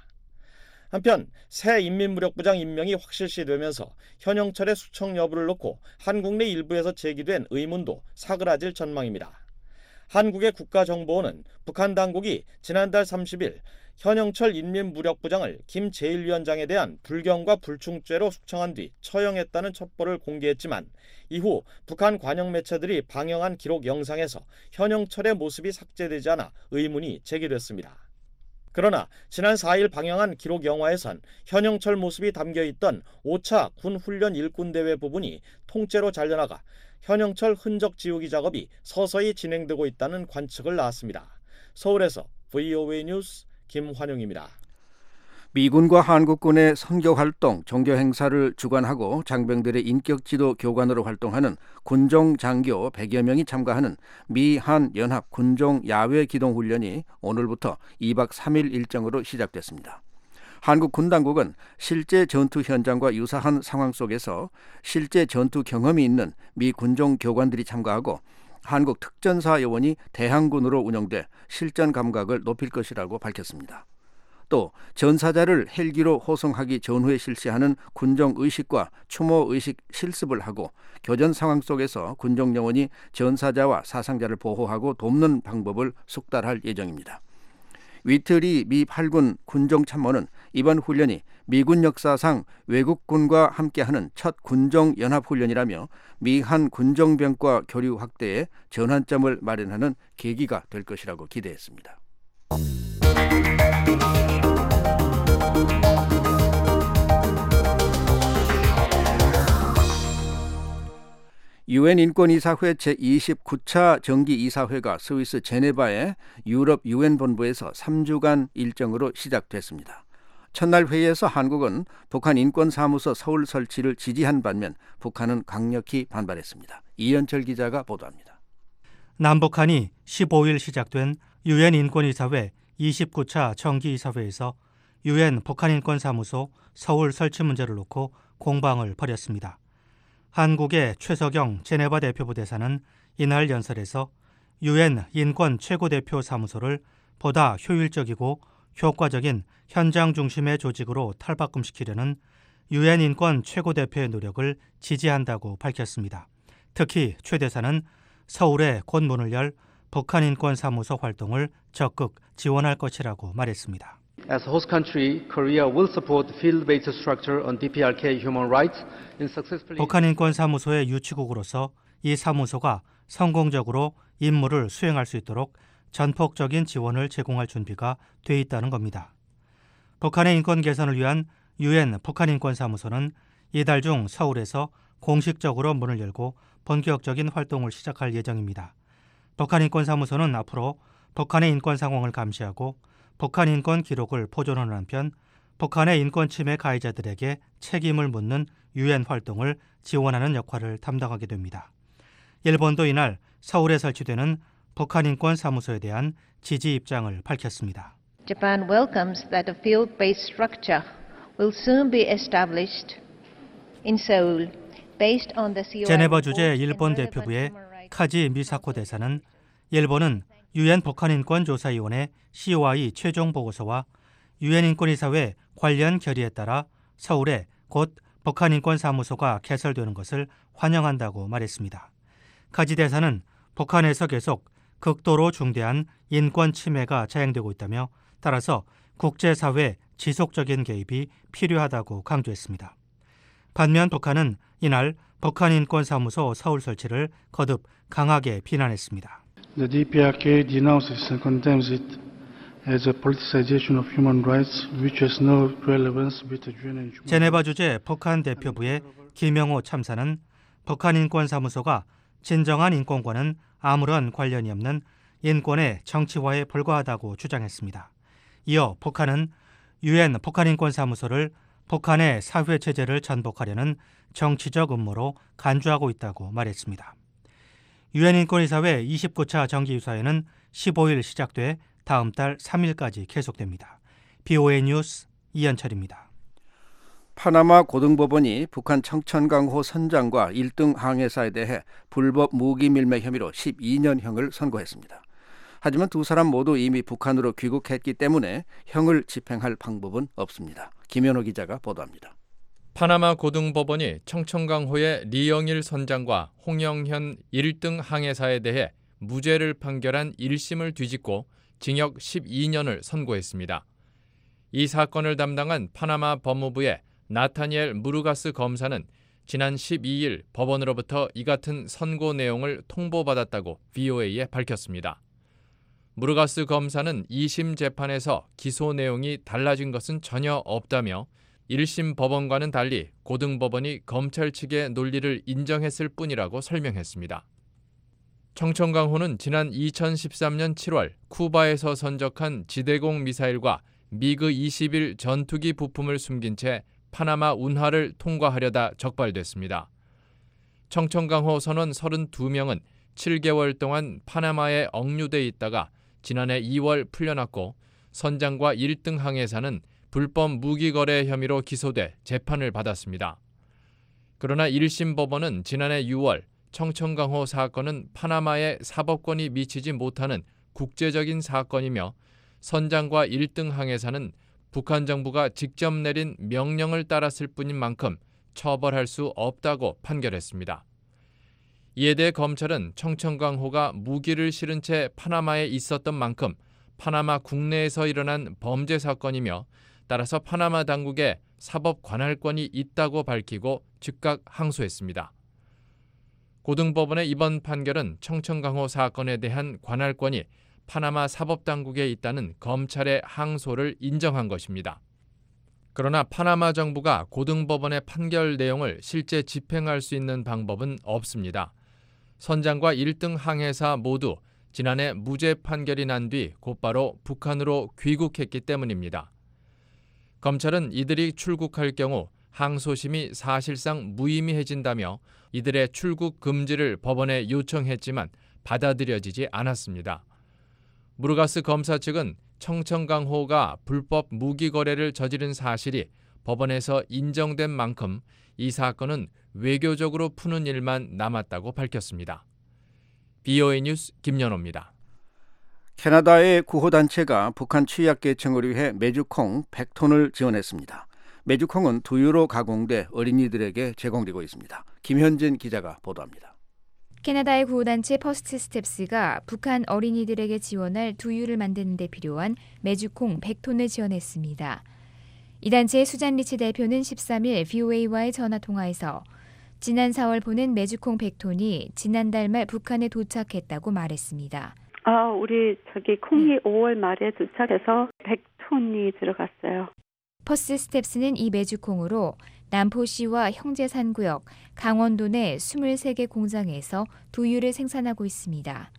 한편 새 인민무력부장 임명이 확실시되면서 현영철의 숙청 여부를 놓고 한국 내 일부에서 제기된 의문도 사그라질 전망입니다. 한국의 국가정보원은 북한 당국이 지난달 삼십일 현영철 인민무력부장을 김 제일 위원장에 대한 불경과 불충죄로 숙청한 뒤 처형했다는 첩보를 공개했지만 이후 북한 관영 매체들이 방영한 기록 영상에서 현영철의 모습이 삭제되지 않아 의문이 제기됐습니다. 그러나 지난 사일 방영한 기록 영화에선 현영철 모습이 담겨있던 오 차 군훈련 일꾼대회 부분이 통째로 잘려나가 현영철 흔적 지우기 작업이 서서히 진행되고 있다는 관측을 낳았습니다. 서울에서 브이오에이 뉴스 김환용입니다. 미군과 한국군의 선교활동, 종교행사를 주관하고 장병들의 인격지도 교관으로 활동하는 군종장교 백여 명이 참가하는 미한 연합 군종 야외 기동훈련이 오늘부터 이박 삼일 일정으로 시작됐습니다. 한국 군 당국은 실제 전투 현장과 유사한 상황 속에서 실제 전투 경험이 있는 미 군종 교관들이 참가하고 한국 특전사 요원이 대항군으로 운영돼 실전 감각을 높일 것이라고 밝혔습니다. 또 전사자를 헬기로 호송하기 전후에 실시하는 군정의식과 추모의식 실습을 하고 교전 상황 속에서 군종 요원이 전사자와 사상자를 보호하고 돕는 방법을 숙달할 예정입니다. 위트리 미 팔 군 군종참모는 이번 훈련이 미군 역사상 외국군과 함께하는 첫 군종연합훈련이라며 미한 군종병과 교류 확대에 전환점을 마련하는 계기가 될 것이라고 기대했습니다. 유엔 인권이사회 제이십구 차 정기이사회가 스위스 제네바의 유럽 유엔 본부에서 삼 주간 일정으로 시작됐습니다. 첫날 회의에서 한국은 북한 인권사무소 서울 설치를 지지한 반면 북한은 강력히 반발했습니다. 이현철 기자가 보도합니다. 남북한이 십오일 시작된 유엔 인권이사회 이십구 차 정기이사회에서 유엔 북한인권사무소 서울 설치 문제를 놓고 공방을 벌였습니다. 한국의 최석영 제네바 대표부 대사는 이날 연설에서 유엔 인권 최고대표 사무소를 보다 효율적이고 효과적인 현장 중심의 조직으로 탈바꿈시키려는 유엔 인권 최고대표의 노력을 지지한다고 밝혔습니다. 특히 최 대사는 서울에 곧 문을 열 북한인권사무소 활동을 적극 지원할 것이라고 말했습니다. As host country, Korea will support field-based structure on 디피알케이 human rights in successfully. 북한인권사무소의 유치국으로서 이 사무소가 성공적으로 임무를 수행할 수 있도록 전폭적인 지원을 제공할 준비가 돼 있다는 겁니다. 북한의 인권 개선을 위한 유엔 북한인권사무소는 이달 중 서울에서 공식적으로 문을 열고 본격적인 활동을 시작할 예정입니다. 북한인권사무소는 앞으로 북한의 인권 상황을 감시하고 북한 인권 기록을 보존하는 한편 북한의 인권 침해 가해자들에게 책임을 묻는 유엔 활동을 지원하는 역할을 담당하게 됩니다. 일본도 이날 서울에 설치되는 북한인권사무소에 대한 지지 입장을 밝혔습니다. Japan welcomes that a field-based structure will soon be established in Seoul based on the 씨오아이 제네바 주재 일본 대표부의 카지 미사코 대사는 일본은 유엔 북한인권조사위원회 씨오아이 최종 보고서와 유엔 인권이사회 관련 결의에 따라 서울에 곧 북한인권사무소가 개설되는 것을 환영한다고 말했습니다. 카지 대사는 북한에서 계속 극도로 중대한 인권 침해가 자행되고 있다며 따라서 국제사회 지속적인 개입이 필요하다고 강조했습니다. 반면 북한은 이날 북한인권사무소 서울 설치를 거듭 강하게 비난했습니다. The 디피알케이 denounces and condemns it as a politicization of human rights which has no relevance with the 유엔 human rights. 제네바 주재 북한 대표부의 김영호 참사는 북한인권사무소가 진정한 인권과는 아무런 관련이 없는 인권의 정치화에 불과하다고 주장했습니다. 이어 북한은 유엔 북한인권사무소를 북한의 사회체제를 전복하려는 정치적 음모로 간주하고 있다고 말했습니다. 유엔 인권이사회 이십구 차 정기유사회는 십오 일 시작돼 다음 달 삼 일까지 계속됩니다. 비오에이 뉴스 이현철입니다. 파나마 고등법원이 북한 청천강호 선장과 일 등 항해사에 대해 불법 무기 밀매 혐의로 십이 년형을 선고했습니다. 하지만 두 사람 모두 이미 북한으로 귀국했기 때문에 형을 집행할 방법은 없습니다. 김현호 기자가 보도합니다. 파나마 고등법원이 청천강호의 리영일 선장과 홍영현 일 등 항해사에 대해 무죄를 판결한 일 심을 뒤집고 징역 십이 년을 선고했습니다. 이 사건을 담당한 파나마 법무부의 나타니엘 무르가스 검사는 지난 십이 일 법원으로부터 이 같은 선고 내용을 통보받았다고 비오에이에 밝혔습니다. 무르가스 검사는 이 심 재판에서 기소 내용이 달라진 것은 전혀 없다며 일 심 법원과는 달리 고등법원이 검찰 측의 논리를 인정했을 뿐이라고 설명했습니다. 청천강호는 지난 이천십삼 년 칠월 쿠바에서 선적한 지대공 미사일과 미그 이십일 전투기 부품을 숨긴 채 파나마 운하를 통과하려다 적발됐습니다. 청천강호 선원 삼십이 명은 칠 개월 동안 파나마에 억류돼 있다가 지난해 이월 풀려났고 선장과 일 등 항해사는 불법 무기 거래 혐의로 기소돼 재판을 받았습니다. 그러나 일 심 법원은 지난해 유월 청천강호 사건은 파나마에 사법권이 미치지 못하는 국제적인 사건이며 선장과 일 등 항해사는 북한 정부가 직접 내린 명령을 따랐을 뿐인 만큼 처벌할 수 없다고 판결했습니다. 이에 대해 검찰은 청천강호가 무기를 실은 채 파나마에 있었던 만큼 파나마 국내에서 일어난 범죄 사건이며 따라서 파나마 당국에 사법 관할권이 있다고 밝히고 즉각 항소했습니다. 고등법원의 이번 판결은 청천강호 사건에 대한 관할권이 파나마 사법당국에 있다는 검찰의 항소를 인정한 것입니다. 그러나 파나마 정부가 고등법원의 판결 내용을 실제 집행할 수 있는 방법은 없습니다. 선장과 일 등 항해사 모두 지난해 무죄 판결이 난 뒤 곧바로 북한으로 귀국했기 때문입니다. 검찰은 이들이 출국할 경우 항소심이 사실상 무의미해진다며 이들의 출국 금지를 법원에 요청했지만 받아들여지지 않았습니다. 무르가스 검사 측은 청천강호가 불법 무기 거래를 저지른 사실이 법원에서 인정된 만큼 이 사건은 외교적으로 푸는 일만 남았다고 밝혔습니다. 비오에이 뉴스 김연호입니다. 캐나다의 구호단체가 북한 취약계층을 위해 메주콩 백 톤을 지원했습니다. 메주콩은 두유로 가공돼 어린이들에게 제공되고 있습니다. 김현진 기자가 보도합니다. 캐나다의 구호단체 퍼스트 스텝스가 북한 어린이들에게 지원할 두유를 만드는 데 필요한 메주콩 백 톤을 지원했습니다. 이 단체의 수잔 리치 대표는 십삼 일 비오에이와의 전화통화에서 지난 사월 보낸 메주콩 백 톤이 지난달 말 북한에 도착했다고 말했습니다. 아, 우리 저기 콩이 오월 말에 도착해서 백 톤이 들어갔어요. 퍼스트 스텝스는 이 메주콩으로 남포시와 형제산구역, 강원도 내 이십삼 개 공장에서 두유를 생산하고 있습니다.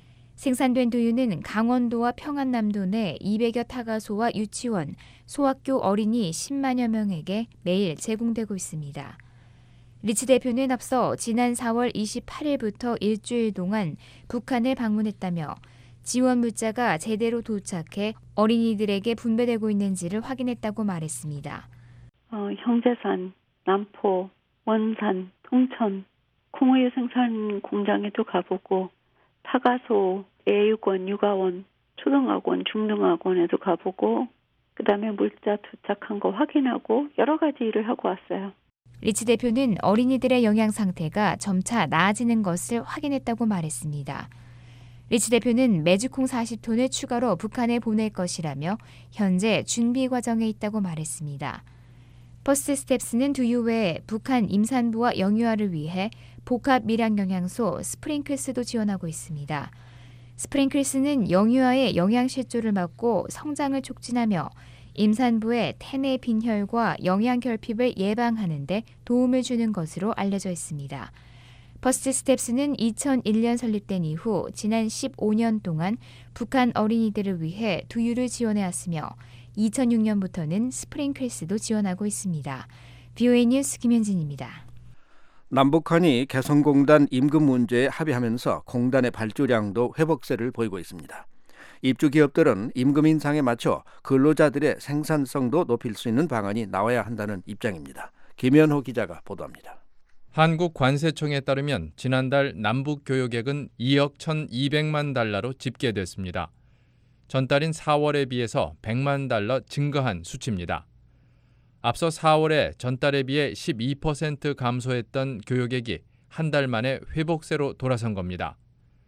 생산된 두유는 강원도와 평안남도 내 이백여 타가소와 유치원, 소학교 어린이 십만여 명에게 매일 제공되고 있습니다. 리치 대표는 앞서 지난 사월 이십팔일부터 일주일 동안 북한을 방문했다며 지원 물자가 제대로 도착해 어린이들에게 분배되고 있는지를 확인했다고 말했습니다. 어, 형제산, 남포, 원산, 통천, 콩우유 생산 공장에도 가보고 타가소, 애육원, 육아원, 초등학원, 중등학원에도 가보고 그다음에 물자 도착한 거 확인하고 여러 가지 일을 하고 왔어요. 리치 대표는 어린이들의 영양 상태가 점차 나아지는 것을 확인했다고 말했습니다. 리치 대표는 메주콩 사십 톤을 추가로 북한에 보낼 것이라며 현재 준비 과정에 있다고 말했습니다. 퍼스트 스텝스는 두유 외에 북한 임산부와 영유아를 위해 복합 밀양 영양소 스프링클스도 지원하고 있습니다. 스프링클스는 영유아의 영양 실조를 막고 성장을 촉진하며 임산부의 태내 빈혈과 영양 결핍을 예방하는 데 도움을 주는 것으로 알려져 있습니다. 퍼스트 스텝스는 이천일 년 설립된 이후 지난 십오 년 동안 북한 어린이들을 위해 두유를 지원해왔으며 이천육 년부터는 스프링클스도 지원하고 있습니다. 비오에이 뉴스 김현진입니다. 남북한이 개성공단 임금 문제에 합의하면서 공단의 발주량도 회복세를 보이고 있습니다. 입주 기업들은 임금 인상에 맞춰 근로자들의 생산성도 높일 수 있는 방안이 나와야 한다는 입장입니다. 김현호 기자가 보도합니다. 한국관세청에 따르면 지난달 남북교역액은 이억 천이백만 달러로 집계됐습니다. 전달인 사월에 비해서 백만 달러 증가한 수치입니다. 앞서 사월에 전달에 비해 십이 퍼센트 감소했던 교역액이 한 달 만에 회복세로 돌아선 겁니다.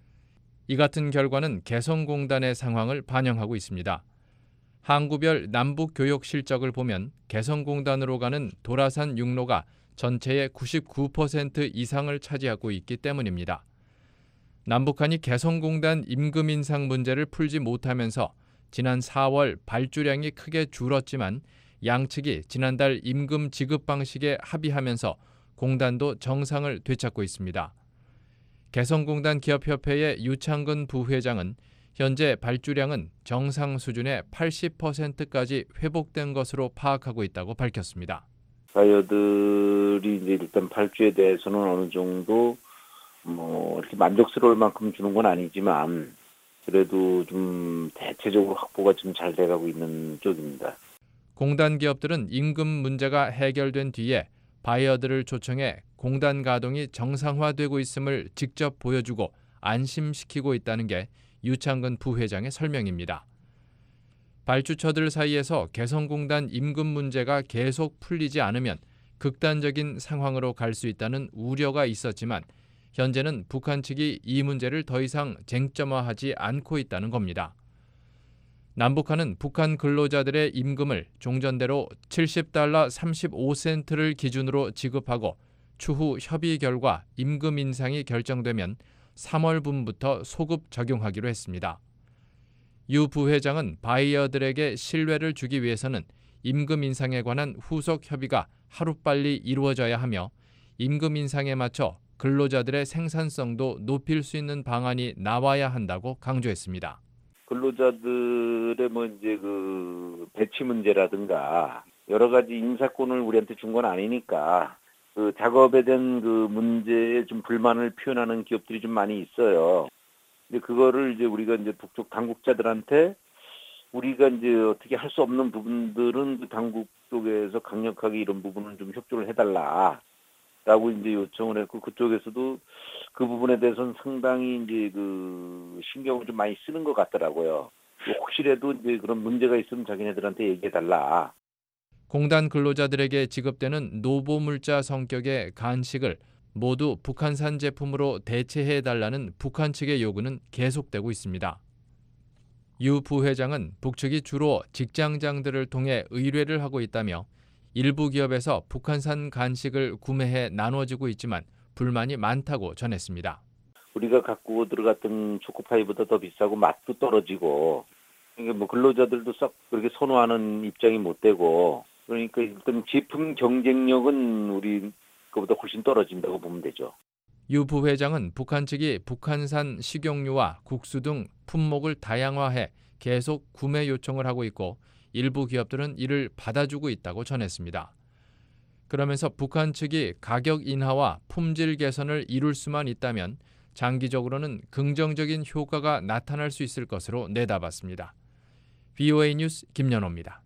이 같은 결과는 개성공단의 상황을 반영하고 있습니다. 항구별 남북교역 실적을 보면 개성공단으로 가는 도라산 육로가 전체의 구십구 퍼센트 이상을 차지하고 있기 때문입니다. 남북한이 개성공단 임금 인상 문제를 풀지 못하면서 지난 사월 발주량이 크게 줄었지만 양측이 지난달 임금 지급 방식에 합의하면서 공단도 정상을 되찾고 있습니다. 개성공단 기업협회의 유창근 부회장은 현재 발주량은 정상 수준의 팔십 퍼센트까지 회복된 것으로 파악하고 있다고 밝혔습니다. 바이어들이 이제 일단 발주에 대해서는 어느 정도 뭐 이렇게 만족스러울 만큼 주는 건 아니지만 그래도 좀 대체적으로 확보가 좀 잘 돼가고 있는 쪽입니다. 공단 기업들은 임금 문제가 해결된 뒤에 바이어들을 초청해 공단 가동이 정상화되고 있음을 직접 보여주고 안심시키고 있다는 게 유창근 부회장의 설명입니다. 발주처들 사이에서 개성공단 임금 문제가 계속 풀리지 않으면 극단적인 상황으로 갈 수 있다는 우려가 있었지만 현재는 북한 측이 이 문제를 더 이상 쟁점화하지 않고 있다는 겁니다. 남북한은 북한 근로자들의 임금을 종전대로 칠십 달러 삼십오 센트를 기준으로 지급하고 추후 협의 결과 임금 인상이 결정되면 삼월분부터 소급 적용하기로 했습니다. 유 부회장은 바이어들에게 신뢰를 주기 위해서는 임금 인상에 관한 후속 협의가 하루빨리 이루어져야 하며 임금 인상에 맞춰 근로자들의 생산성도 높일 수 있는 방안이 나와야 한다고 강조했습니다. 근로자들의 뭐 이제 그 배치 문제라든가 여러 가지 인사권을 우리한테 준 건 아니니까 그 작업에 대한 그 문제에 좀 불만을 표현하는 기업들이 좀 많이 있어요. 근데 그거를 이제 우리가 이제 북쪽 당국자들한테 우리가 이제 어떻게 할 수 없는 부분들은 당국 쪽에서 강력하게 이런 부분은 좀 협조를 해달라라고 이제 요청을 했고 그쪽에서도 그 부분에 대해서는 상당히 이제 그 신경을 좀 많이 쓰는 것 같더라고요. 혹시라도 이제 그런 문제가 있으면 자기네들한테 얘기해달라. 공단 근로자들에게 지급되는 노보물자 성격의 간식을 모두 북한산 제품으로 대체해달라는 북한 측의 요구는 계속되고 있습니다. 유 부회장은 북측이 주로 직장장들을 통해 의뢰를 하고 있다며 일부 기업에서 북한산 간식을 구매해 나눠주고 있지만 불만이 많다고 전했습니다. 우리가 갖고 들어갔던 초코파이보다 더 비싸고 맛도 떨어지고 그러니까 뭐 근로자들도 썩 그렇게 선호하는 입장이 못 되고 그러니까 일단 제품 경쟁력은 우리 그보다 훨씬 떨어진다고 보면 되죠. 유 부회장은 북한 측이 북한산 식용유와 국수 등 품목을 다양화해 계속 구매 요청을 하고 있고 일부 기업들은 이를 받아주고 있다고 전했습니다. 그러면서 북한 측이 가격 인하와 품질 개선을 이룰 수만 있다면 장기적으로는 긍정적인 효과가 나타날 수 있을 것으로 내다봤습니다. 브이오에이 뉴스 김연호입니다.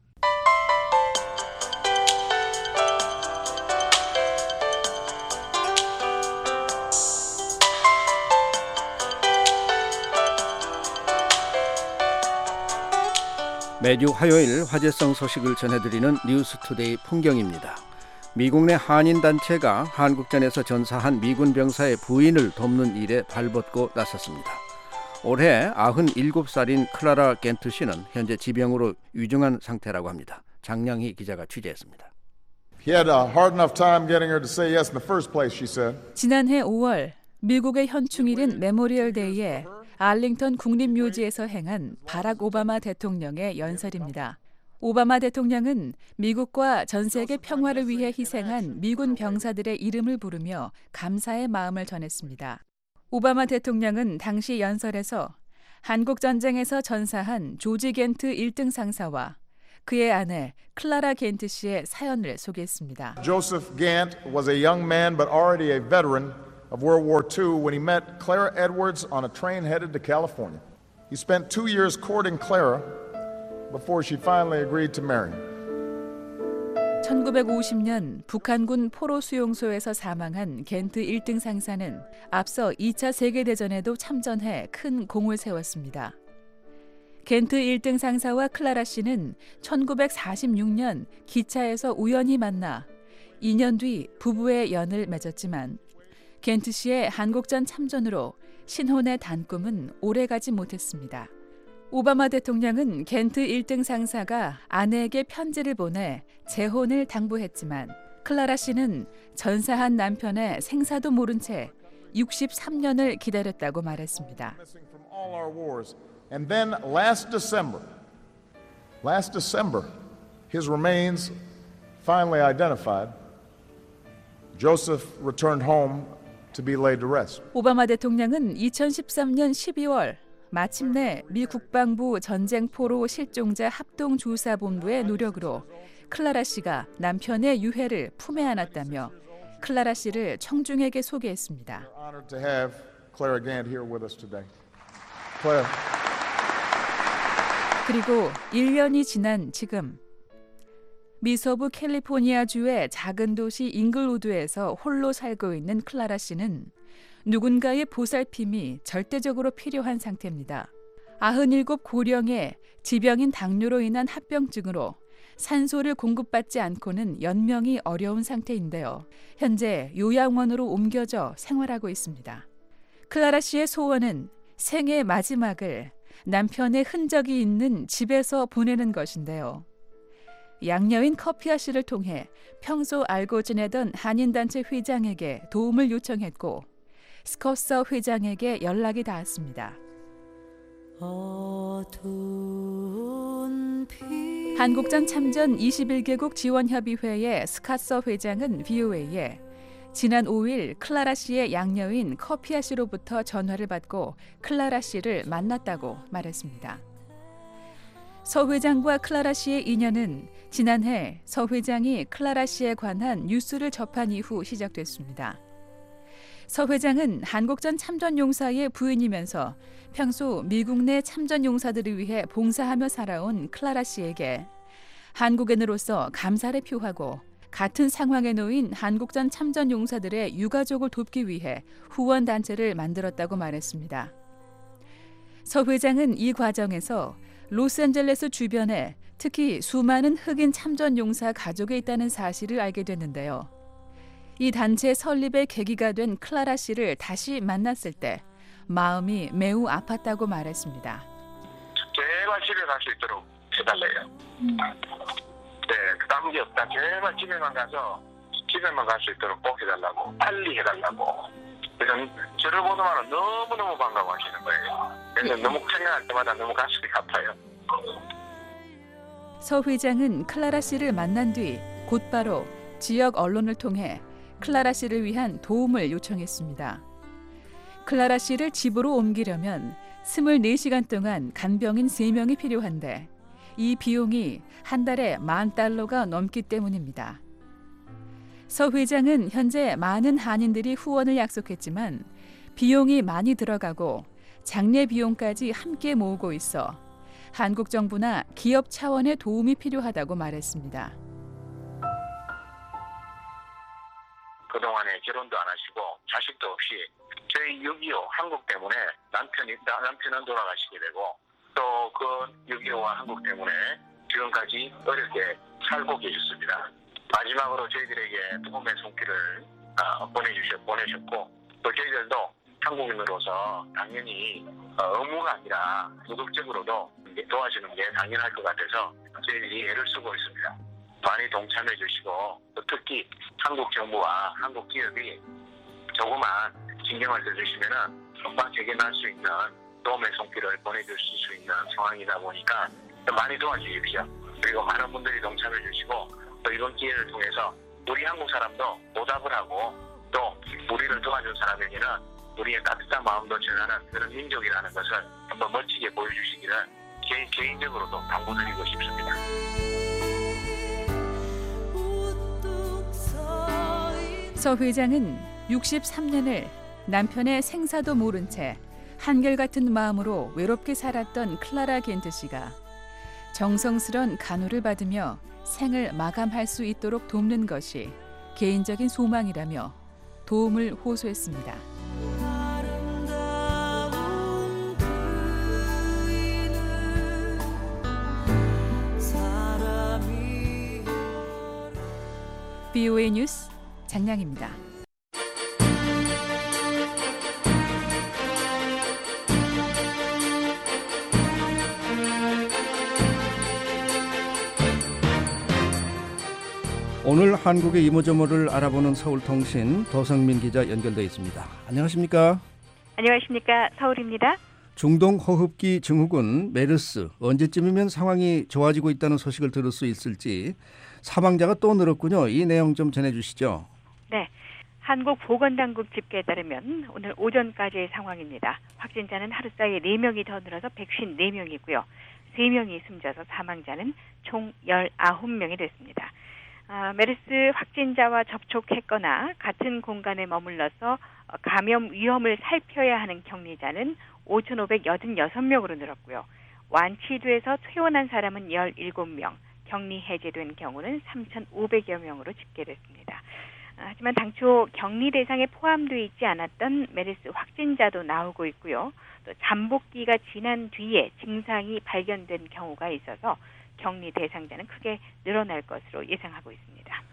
매주 화요일 화제성 소식을 전해드리는 뉴스투데이 풍경입니다. 미국 내 한인단체가 한국전에서 전사한 미군 병사의 부인을 돕는 일에 발벗고 나섰습니다. 올해 아흔일곱 살인 클라라 겐트 씨는 현재 지병으로 위중한 상태라고 합니다. 장량희 기자가 취재했습니다. He had a hard enough time getting her to say yes in the first place, she said. 지난해 오월 미국의 현충일인 메모리얼 데이에 알링턴 국립묘지에서 행한 바락 오바마 대통령의 연설입니다. 오바마 대통령은 미국과 전 세계 평화를 위해 희생한 미군 병사들의 이름을 부르며 감사의 마음을 전했습니다. 오바마 대통령은 당시 연설에서 한국 전쟁에서 전사한 조지 겐트 일 등 상사와 그의 아내 클라라 겐트 씨의 사연을 소개했습니다. Joseph Gant was a young man but already a veteran of World War Two when he met Clara Edwards on a train headed to California. He spent two years courting Clara before she finally agreed to marry him. 천구백오십 년 북한군 포로 수용소에서 사망한 겐트 일 등 상사는 앞서 이 차 세계대전에도 참전해 큰 공을 세웠습니다. 겐트 일 등 상사와 클라라 씨는 천구백사십육 년 기차에서 우연히 만나 이 년 뒤 부부의 연을 맺었지만 겐트 씨의 한국전 참전으로 신혼의 단꿈은 오래가지 못했습니다. 오바마 대통령은 겐트 일 등 상사가 아내에게 편지를 보내 재혼을 당부했지만 클라라 씨는 전사한 남편의 생사도 모른 채 육십삼 년을 기다렸다고 말했습니다. And then last December, last December, his remains finally identified. Joseph returned home to be laid to rest. 오바마 대통령은 이천십삼 년 십이월 마침내 미 국방부 전쟁포로 실종자 합동조사본부의 노력으로 클라라 씨가 남편의 유해를 품에 안았다며 클라라 씨를 청중에게 소개했습니다. Honored to have Clara Gant here with us today. Claire. 그리고 일 년이 지난 지금 미서부 캘리포니아주의 작은 도시 잉글우드에서 홀로 살고 있는 클라라 씨는 누군가의 보살핌이 절대적으로 필요한 상태입니다. 아흔일곱 고령의 지병인 당뇨로 인한 합병증으로 산소를 공급받지 않고는 연명이 어려운 상태인데요. 현재 요양원으로 옮겨져 생활하고 있습니다. 클라라 씨의 소원은 생애 마지막을 남편의 흔적이 있는 집에서 보내는 것인데요. 양녀인 커피아 씨를 통해 평소 알고 지내던 한인단체 회장에게 도움을 요청했고 스커서 회장에게 연락이 닿았습니다. 한국전 참전 이십일 개국 지원협의회의 스카서 회장은 브이오에이에 지난 오일 클라라 씨의 양녀인 커피아 씨로부터 전화를 받고 클라라 씨를 만났다고 말했습니다. 서 회장과 클라라 씨의 인연은 지난해 서 회장이 클라라 씨에 관한 뉴스를 접한 이후 시작됐습니다. 서 회장은 한국전 참전용사의 부인이면서 평소 미국 내 참전용사들을 위해 봉사하며 살아온 클라라 씨에게 한국인으로서 감사를 표하고 같은 상황에 놓인 한국전 참전용사들의 유가족을 돕기 위해 후원단체를 만들었다고 말했습니다. 서 회장은 이 과정에서 로스앤젤레스 주변에 특히 수많은 흑인 참전용사 가족이 있다는 사실을 알게 됐는데요. 이 단체 설립의 계기가 된 클라라 씨를 다시 만났을 때 마음이 매우 아팠다고 말했습니다. 제발 집에 갈 수 있도록 해달래요. 음. 네, 딴 게 없다. 제발 집에만 가서 집에만 갈 수 있도록 꼭 해달라고, 빨리 해달라고. 그래서 저를 보더만 너무너무 반가워하시는 거예요. 그래서 너무 생각할 때마다 너무 가슴이 아파요. 서 회장은 클라라 씨를 만난 뒤 곧바로 지역 언론을 통해 클라라 씨를 위한 도움을 요청했습니다. 클라라 씨를 집으로 옮기려면 이십사 시간 동안 간병인 세 명이 필요한데 이 비용이 한 달에 만 달러가 넘기 때문입니다. 서 회장은 현재 많은 한인들이 후원을 약속했지만 비용이 많이 들어가고 장례 비용까지 함께 모으고 있어 한국 정부나 기업 차원의 도움이 필요하다고 말했습니다. 그동안에 결혼도 안 하시고 자식도 없이 저희 육이오 한국 때문에 남편이, 남편은 돌아가시게 되고 또 그 육이오와 한국 때문에 지금까지 어렵게 살고 계셨습니다. 마지막으로 저희들에게 도움의 손길을 보내주셨, 보내셨고 또 저희들도 한국인으로서 당연히 의무가 아니라 도덕적으로도 도와주는 게 당연할 것 같아서 저희들이 애를 쓰고 있습니다. 많이 동참해 주시고 또 특히 한국 정부와 한국 기업이 조그만 신경을 써주시면은 금방 재개날 수 있는 도움의 손길을 보내줄 수 있는 상황이다 보니까 많이 도와주십시오. 그리고 많은 분들이 동참해 주시고 또 이번 기회를 통해서 우리 한국 사람도 보답을 하고 또 우리를 도와준 사람에게는 우리의 따뜻한 마음도 전하는 그런 민족이라는 것을 한번 멋지게 보여주시기를 개, 개인적으로도 당부드리고 싶습니다. 서 회장은 육십삼 년을 남편의 생사도 모른 채 한결같은 마음으로 외롭게 살았던 클라라 겐트 씨가 정성스런 간호를 받으며 생을 마감할 수 있도록 돕는 것이 개인적인 소망이라며 도움을 호소했습니다. 비오에이 뉴스 장량입니다. 오늘 한국의 이모저모를 알아보는 서울통신 도성민 기자 연결돼 있습니다. 안녕하십니까? 안녕하십니까? 서울입니다. 중동 호흡기 증후군 메르스 언제쯤이면 상황이 좋아지고 있다는 소식을 들을 수 있을지 사망자가 또 늘었군요. 이 내용 좀 전해주시죠. 네. 한국보건당국 집계에 따르면 오늘 오전까지의 상황입니다. 확진자는 하루 사이에 네 명이 더 늘어서 백오십사 명이고요. 세 명이 숨져서 사망자는 총 십구 명이 됐습니다. 아, 메르스 확진자와 접촉했거나 같은 공간에 머물러서 감염 위험을 살펴야 하는 격리자는 오천오백팔십육 명으로 늘었고요. 완치돼서 퇴원한 사람은 십칠 명, 격리 해제된 경우는 삼천오백여 명으로 집계됐습니다. 아, 하지만 당초 격리 대상에 포함되어 있지 않았던 메르스 확진자도 나오고 있고요. 또 잠복기가 지난 뒤에 증상이 발견된 경우가 있어서 격리 대상자는 크게 늘어날 것으로 예상하고 있습니다.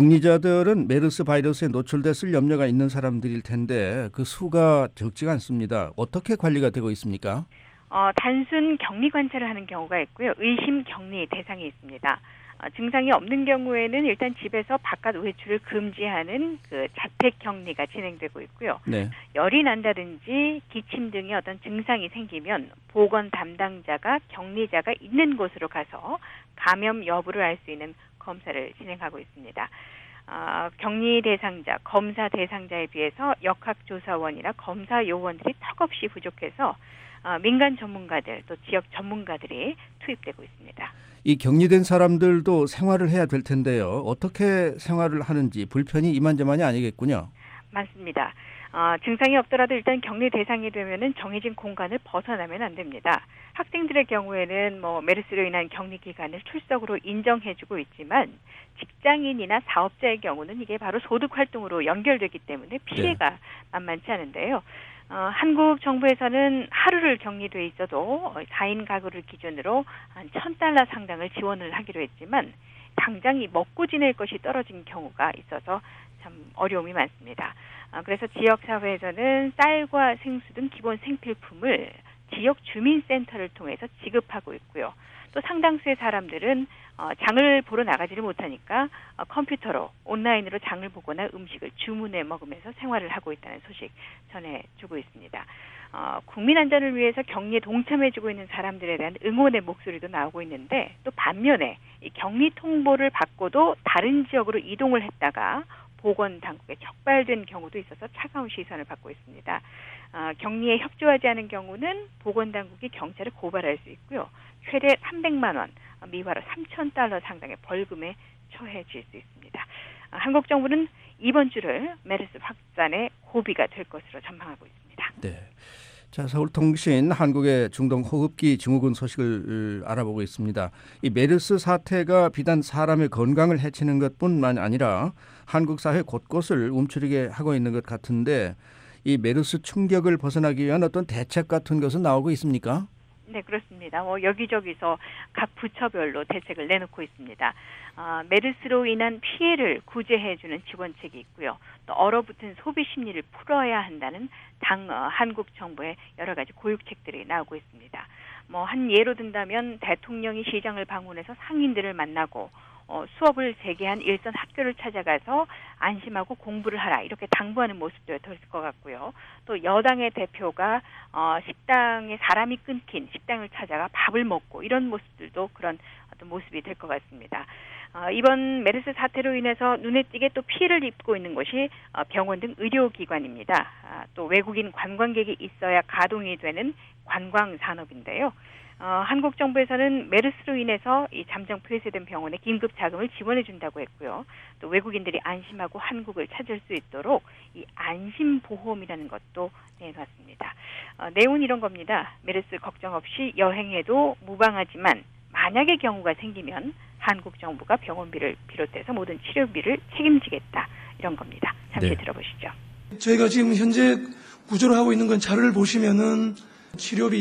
격리자들은 메르스 바이러스에 노출됐을 염려가 있는 사람들일 텐데 그 수가 적지가 않습니다. 어떻게 관리가 되고 있습니까? 어, 단순 격리 관찰을 하는 경우가 있고요. 의심 격리 대상이 있습니다. 어, 증상이 없는 경우에는 일단 집에서 바깥 외출을 금지하는 그 자택 격리가 진행되고 있고요. 네. 열이 난다든지 기침 등의 어떤 증상이 생기면 보건 담당자가 격리자가 있는 곳으로 가서 감염 여부를 알 수 있는 검사를 진행하고 있습니다. 어, 격리 대상자, 검사 대상자에 비해서 역학조사원이나 검사 요원들이 턱없이 부족해서 어, 민간 전문가들 또 지역 전문가들이 투입되고 있습니다. 이 격리된 사람들도 생활을 해야 될 텐데요. 어떻게 생활을 하는지 불편이 이만저만이 아니겠군요. 맞습니다. 어, 증상이 없더라도 일단 격리 대상이 되면은 정해진 공간을 벗어나면 안 됩니다. 학생들의 경우에는 뭐 메르스로 인한 격리 기간을 출석으로 인정해주고 있지만 직장인이나 사업자의 경우는 이게 바로 소득 활동으로 연결되기 때문에 피해가 네. 만만치 않은데요. 어, 한국 정부에서는 하루를 격리돼 있어도 사 인 가구를 기준으로 한 천 달러 상당을 지원을 하기로 했지만 당장 이 먹고 지낼 것이 떨어진 경우가 있어서 참 어려움이 많습니다. 어, 그래서 지역사회에서는 쌀과 생수 등 기본 생필품을 지역 주민센터를 통해서 지급하고 있고요. 또 상당수의 사람들은 어, 장을 보러 나가지를 못하니까 어, 컴퓨터로 온라인으로 장을 보거나 음식을 주문해 먹으면서 생활을 하고 있다는 소식 전해주고 있습니다. 어, 국민 안전을 위해서 격리에 동참해주고 있는 사람들에 대한 응원의 목소리도 나오고 있는데 또 반면에 이 격리 통보를 받고도 다른 지역으로 이동을 했다가 보건당국에 적발된 경우도 있어서 차가운 시선을 받고 있습니다. 어, 격리에 협조하지 않은 경우는 보건당국이 경찰에 고발할 수 있고요. 최대 삼백만 원, 미화로 삼천 달러 상당의 벌금에 처해질 수 있습니다. 어, 한국 정부는 이번 주를 메르스 확산의 고비가 될 것으로 전망하고 있습니다. 네. 자, 서울통신 한국의 중동 호흡기 증후군 소식을 알아보고 있습니다. 이 메르스 사태가 비단 사람의 건강을 해치는 것뿐만 아니라 한국 사회 곳곳을 움츠리게 하고 있는 것 같은데 이 메르스 충격을 벗어나기 위한 어떤 대책 같은 것은 나오고 있습니까? 네, 그렇습니다. 뭐 여기저기서 각 부처별로 대책을 내놓고 있습니다. 어, 메르스로 인한 피해를 구제해주는 지원책이 있고요. 또 얼어붙은 소비 심리를 풀어야 한다는 당 어, 한국 정부의 여러 가지 고육책들이 나오고 있습니다. 뭐 한 예로 든다면 대통령이 시장을 방문해서 상인들을 만나고 어, 수업을 재개한 일선 학교를 찾아가서 안심하고 공부를 하라 이렇게 당부하는 모습도 될 것 같고요. 또 여당의 대표가 어, 식당에 사람이 끊긴 식당을 찾아가 밥을 먹고 이런 모습들도 그런 어떤 모습이 될 것 같습니다. 어, 이번 메르스 사태로 인해서 눈에 띄게 또 피해를 입고 있는 곳이 어, 병원 등 의료기관입니다. 아, 또 외국인 관광객이 있어야 가동이 되는 관광산업인데요. 어, 한국 정부에서는 메르스로 인해서 이 잠정 폐쇄된 병원에 긴급 자금을 지원해 준다고 했고요. 또 외국인들이 안심하고 한국을 찾을 수 있도록 이 안심보험이라는 것도 내놨습니다. 어, 내용은 이런 겁니다. 메르스 걱정 없이 여행해도 무방하지만 만약의 경우가 생기면 한국 정부가 병원비를 비롯해서 모든 치료비를 책임지겠다. 이런 겁니다. 잠시 네. 들어보시죠. 저희가 지금 현재 구조를 하고 있는 건 자료를 보시면은 치료비,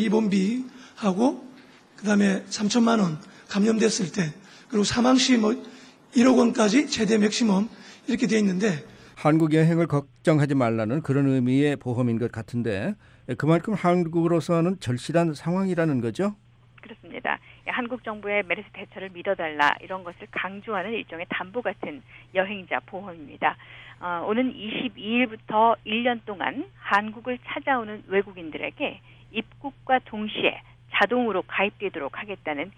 입원비하고 그다음에 삼천만 원 감염됐을 때 그리고 사망 시 뭐 일억 원까지 최대 맥시멈 이렇게 돼 있는데 한국 여행을 걱정하지 말라는 그런 의미의 보험인 것 같은데 그만큼 한국으로서는 절실한 상황이라는 거죠? 그렇습니다. 한국 정부의 메르스 대처를 믿어달라 이런 것을 강조하는 일종의 담보 같은 여행자 보험입니다. 어, 오는 이십이 일부터 일 년 동안 한국을 찾아오는 외국인들에게 입국과 동시에 자동으로 가입되도록 하겠다는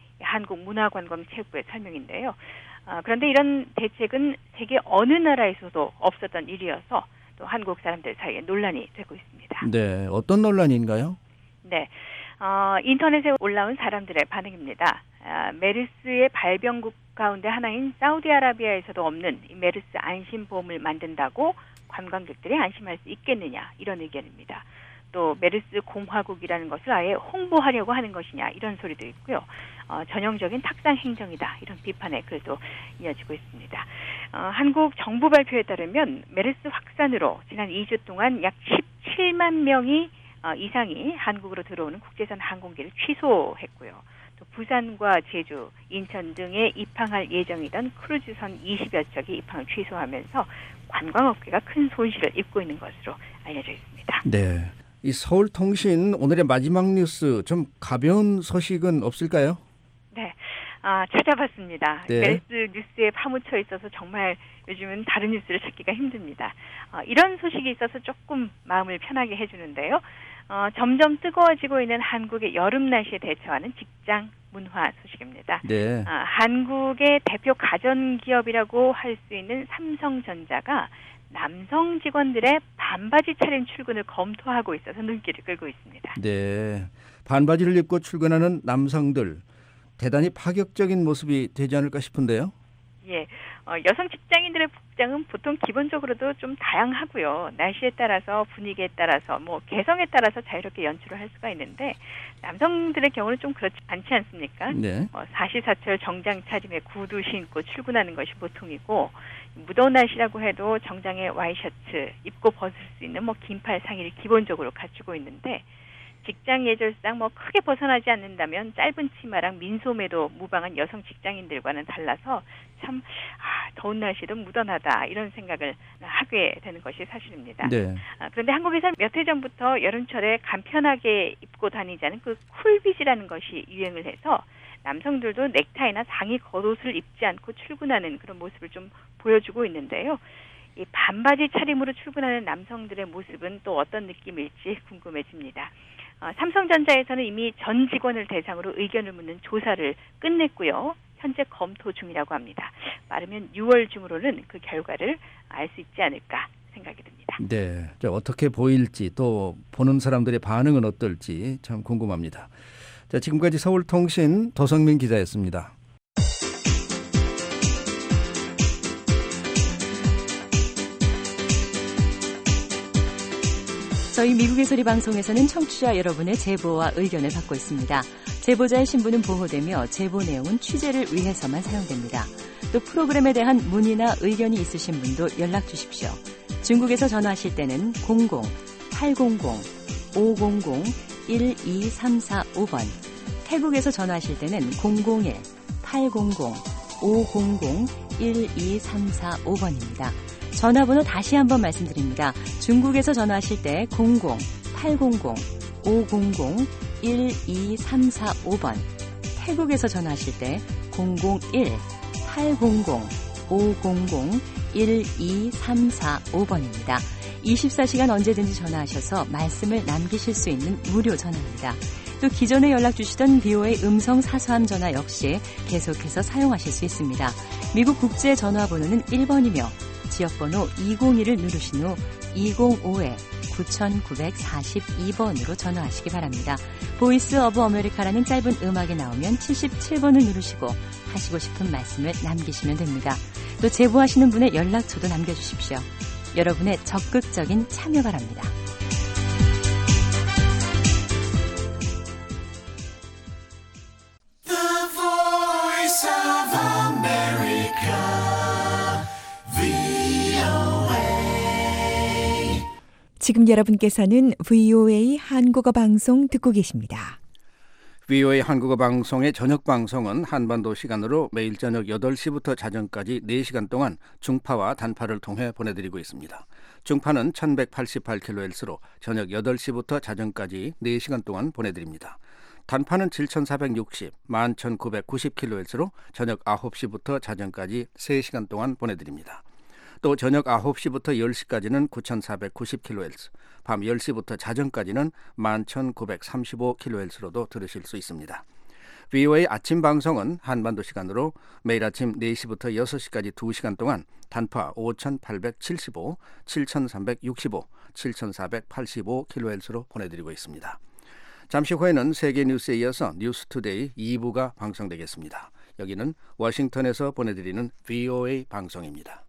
한국문화관광체육부의 설명인데요. 어, 그런데 이런 대책은 세계 어느 나라에서도 없었던 일이어서 또 한국 사람들 사이에 논란이 되고 있습니다. 네, 어떤 논란인가요? 네, 어, 인터넷에 올라온 사람들의 반응입니다. 아, 메르스의 발병국 가운데 하나인 사우디아라비아에서도 없는 이 메르스 안심보험을 만든다고 관광객들이 안심할 수 있겠느냐 이런 의견입니다. 또 메르스 공화국이라는 것을 아예 홍보하려고 하는 것이냐 이런 소리도 있고요. 어, 전형적인 탁상 행정이다 이런 비판의 글도 이어지고 있습니다. 어, 한국 정부 발표에 따르면 메르스 확산으로 지난 이 주 동안 약 십칠만 명이 어, 이상이 한국으로 들어오는 국제선 항공기를 취소했고요. 또 부산과 제주, 인천 등에 입항할 예정이던 크루즈선 이십여 척이 입항을 취소하면서 관광업계가 큰 손실을 입고 있는 것으로 알려져 있습니다. 네. 이 서울통신 오늘의 마지막 뉴스 좀 가벼운 소식은 없을까요? 네, 아, 찾아봤습니다. 네. 메르스 뉴스에 파묻혀 있어서 정말 요즘은 다른 뉴스를 찾기가 힘듭니다. 어, 이런 소식이 있어서 조금 마음을 편하게 해주는데요. 어, 점점 뜨거워지고 있는 한국의 여름 날씨에 대처하는 직장 문화 소식입니다. 네. 아, 한국의 대표 가전기업이라고 할 수 있는 삼성전자가 남성 직원들의 반바지 차림 출근을 검토하고 있어서 눈길을 끌고 있습니다. 네, 반바지를 입고 출근하는 남성들 대단히 파격적인 모습이 되지 않을까 싶은데요. 예, 어, 여성 직장인들의 복장은 보통 기본적으로도 좀 다양하고요. 날씨에 따라서 분위기에 따라서 뭐 개성에 따라서 자유롭게 연출을 할 수가 있는데 남성들의 경우는 좀 그렇지 않지 않습니까? 네. 어, 사시사철 정장 차림에 구두 신고 출근하는 것이 보통이고 무더운 날씨라고 해도 정장에 와이셔츠 입고 벗을 수 있는 뭐 긴팔 상의를 기본적으로 갖추고 있는데 직장 예절상 뭐 크게 벗어나지 않는다면 짧은 치마랑 민소매도 무방한 여성 직장인들과는 달라서 참 아, 더운 날씨도 무던하다 이런 생각을 하게 되는 것이 사실입니다. 네. 아, 그런데 한국에서 몇 해 전부터 여름철에 간편하게 입고 다니자는 그 쿨비즈라는 것이 유행을 해서 남성들도 넥타이나 상의 겉옷을 입지 않고 출근하는 그런 모습을 좀 보여주고 있는데요. 이 반바지 차림으로 출근하는 남성들의 모습은 또 어떤 느낌일지 궁금해집니다. 어, 삼성전자에서는 이미 전 직원을 대상으로 의견을 묻는 조사를 끝냈고요. 현재 검토 중이라고 합니다. 빠르면 유월 중으로는 그 결과를 알 수 있지 않을까 생각이 듭니다. 네, 자, 어떻게 보일지 또 보는 사람들의 반응은 어떨지 참 궁금합니다. 자, 지금까지 서울통신 도성민 기자였습니다. 저희 미국의 소리 방송에서는 청취자 여러분의 제보와 의견을 받고 있습니다. 제보자의 신분은 보호되며 제보 내용은 취재를 위해서만 사용됩니다. 또 프로그램에 대한 문의나 의견이 있으신 분도 연락 주십시오. 중국에서 전화하실 때는 공공 팔공공 오공공 일이삼사오 번, 태국에서 전화하실 때는 공공일 팔공공 오공공 일이삼사오 번입니다. 전화번호 다시 한번 말씀드립니다. 중국에서 전화하실 때 공공 팔공공 오공공 일이삼사오 번, 태국에서 전화하실 때 공공일 팔공공 오공공 일이삼사오 번입니다. 이십사 시간 언제든지 전화하셔서 말씀을 남기실 수 있는 무료 전화입니다. 또 기존에 연락 주시던 비오에이 음성 사서함 전화 역시 계속해서 사용하실 수 있습니다. 미국 국제 전화번호는 일 번이며 지역번호 이공일을 누르신 후 이공오 구구사이 번으로 전화하시기 바랍니다. 보이스 오브 아메리카라는 짧은 음악이 나오면 칠십칠 번을 누르시고 하시고 싶은 말씀을 남기시면 됩니다. 또 제보하시는 분의 연락처도 남겨주십시오. 여러분의 적극적인 참여 바랍니다. 지금 여러분께서는 브이오에이 한국어 방송 듣고 계십니다. 브이오에이 한국어 방송의 저녁 방송은 한반도 시간으로 매일 저녁 여덟 시부터 자정까지 네 시간 동안 중파와 단파를 통해 보내드리고 있습니다. 중파는 천백팔십팔 킬로헤르츠로 저녁 여덟 시부터 자정까지 네 시간 동안 보내드립니다. 단파는 칠천사백육십, 만 천구백구십 킬로헤르츠로 저녁 아홉 시부터 자정까지 세 시간 동안 보내드립니다. 또 저녁 아홉 시부터 열 시까지는 구천사백구십 킬로헤르츠, 밤 열 시부터 자정까지는 만 천구백삼십오 킬로헤르츠로도 들으실 수 있습니다. 브이오에이 아침 방송은 한반도 시간으로 매일 아침 네 시부터 여섯 시까지 두 시간 동안 단파 오천팔백칠십오, 칠천삼백육십오, 칠천사백팔십오 킬로헤르츠로 보내드리고 있습니다. 잠시 후에는 세계 뉴스에 이어서 뉴스투데이 이 부가 방송되겠습니다. 여기는 워싱턴에서 보내드리는 브이오에이 방송입니다.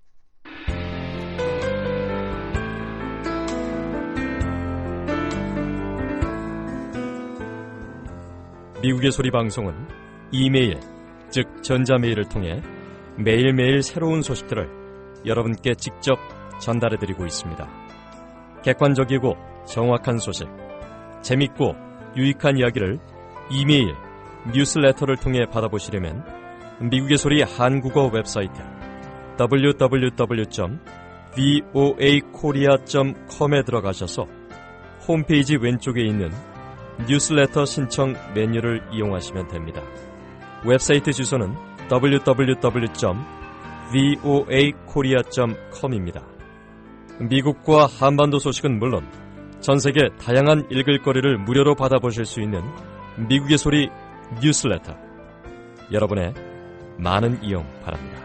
미국의 소리 방송은 이메일, 즉 전자메일을 통해 매일매일 새로운 소식들을 여러분께 직접 전달해드리고 있습니다. 객관적이고 정확한 소식, 재밌고 유익한 이야기를 이메일, 뉴스레터를 통해 받아보시려면 미국의 소리 한국어 웹사이트 더블유 더블유 더블유 점 브이오에이 코리아 점 컴에 들어가셔서 홈페이지 왼쪽에 있는 뉴스레터 신청 메뉴를 이용하시면 됩니다. 웹사이트 주소는 더블유 더블유 더블유 점 브이오에이 코리아 점 컴입니다. 미국과 한반도 소식은 물론 전 세계 다양한 읽을거리를 무료로 받아보실 수 있는 미국의 소리 뉴스레터, 여러분의 많은 이용 바랍니다.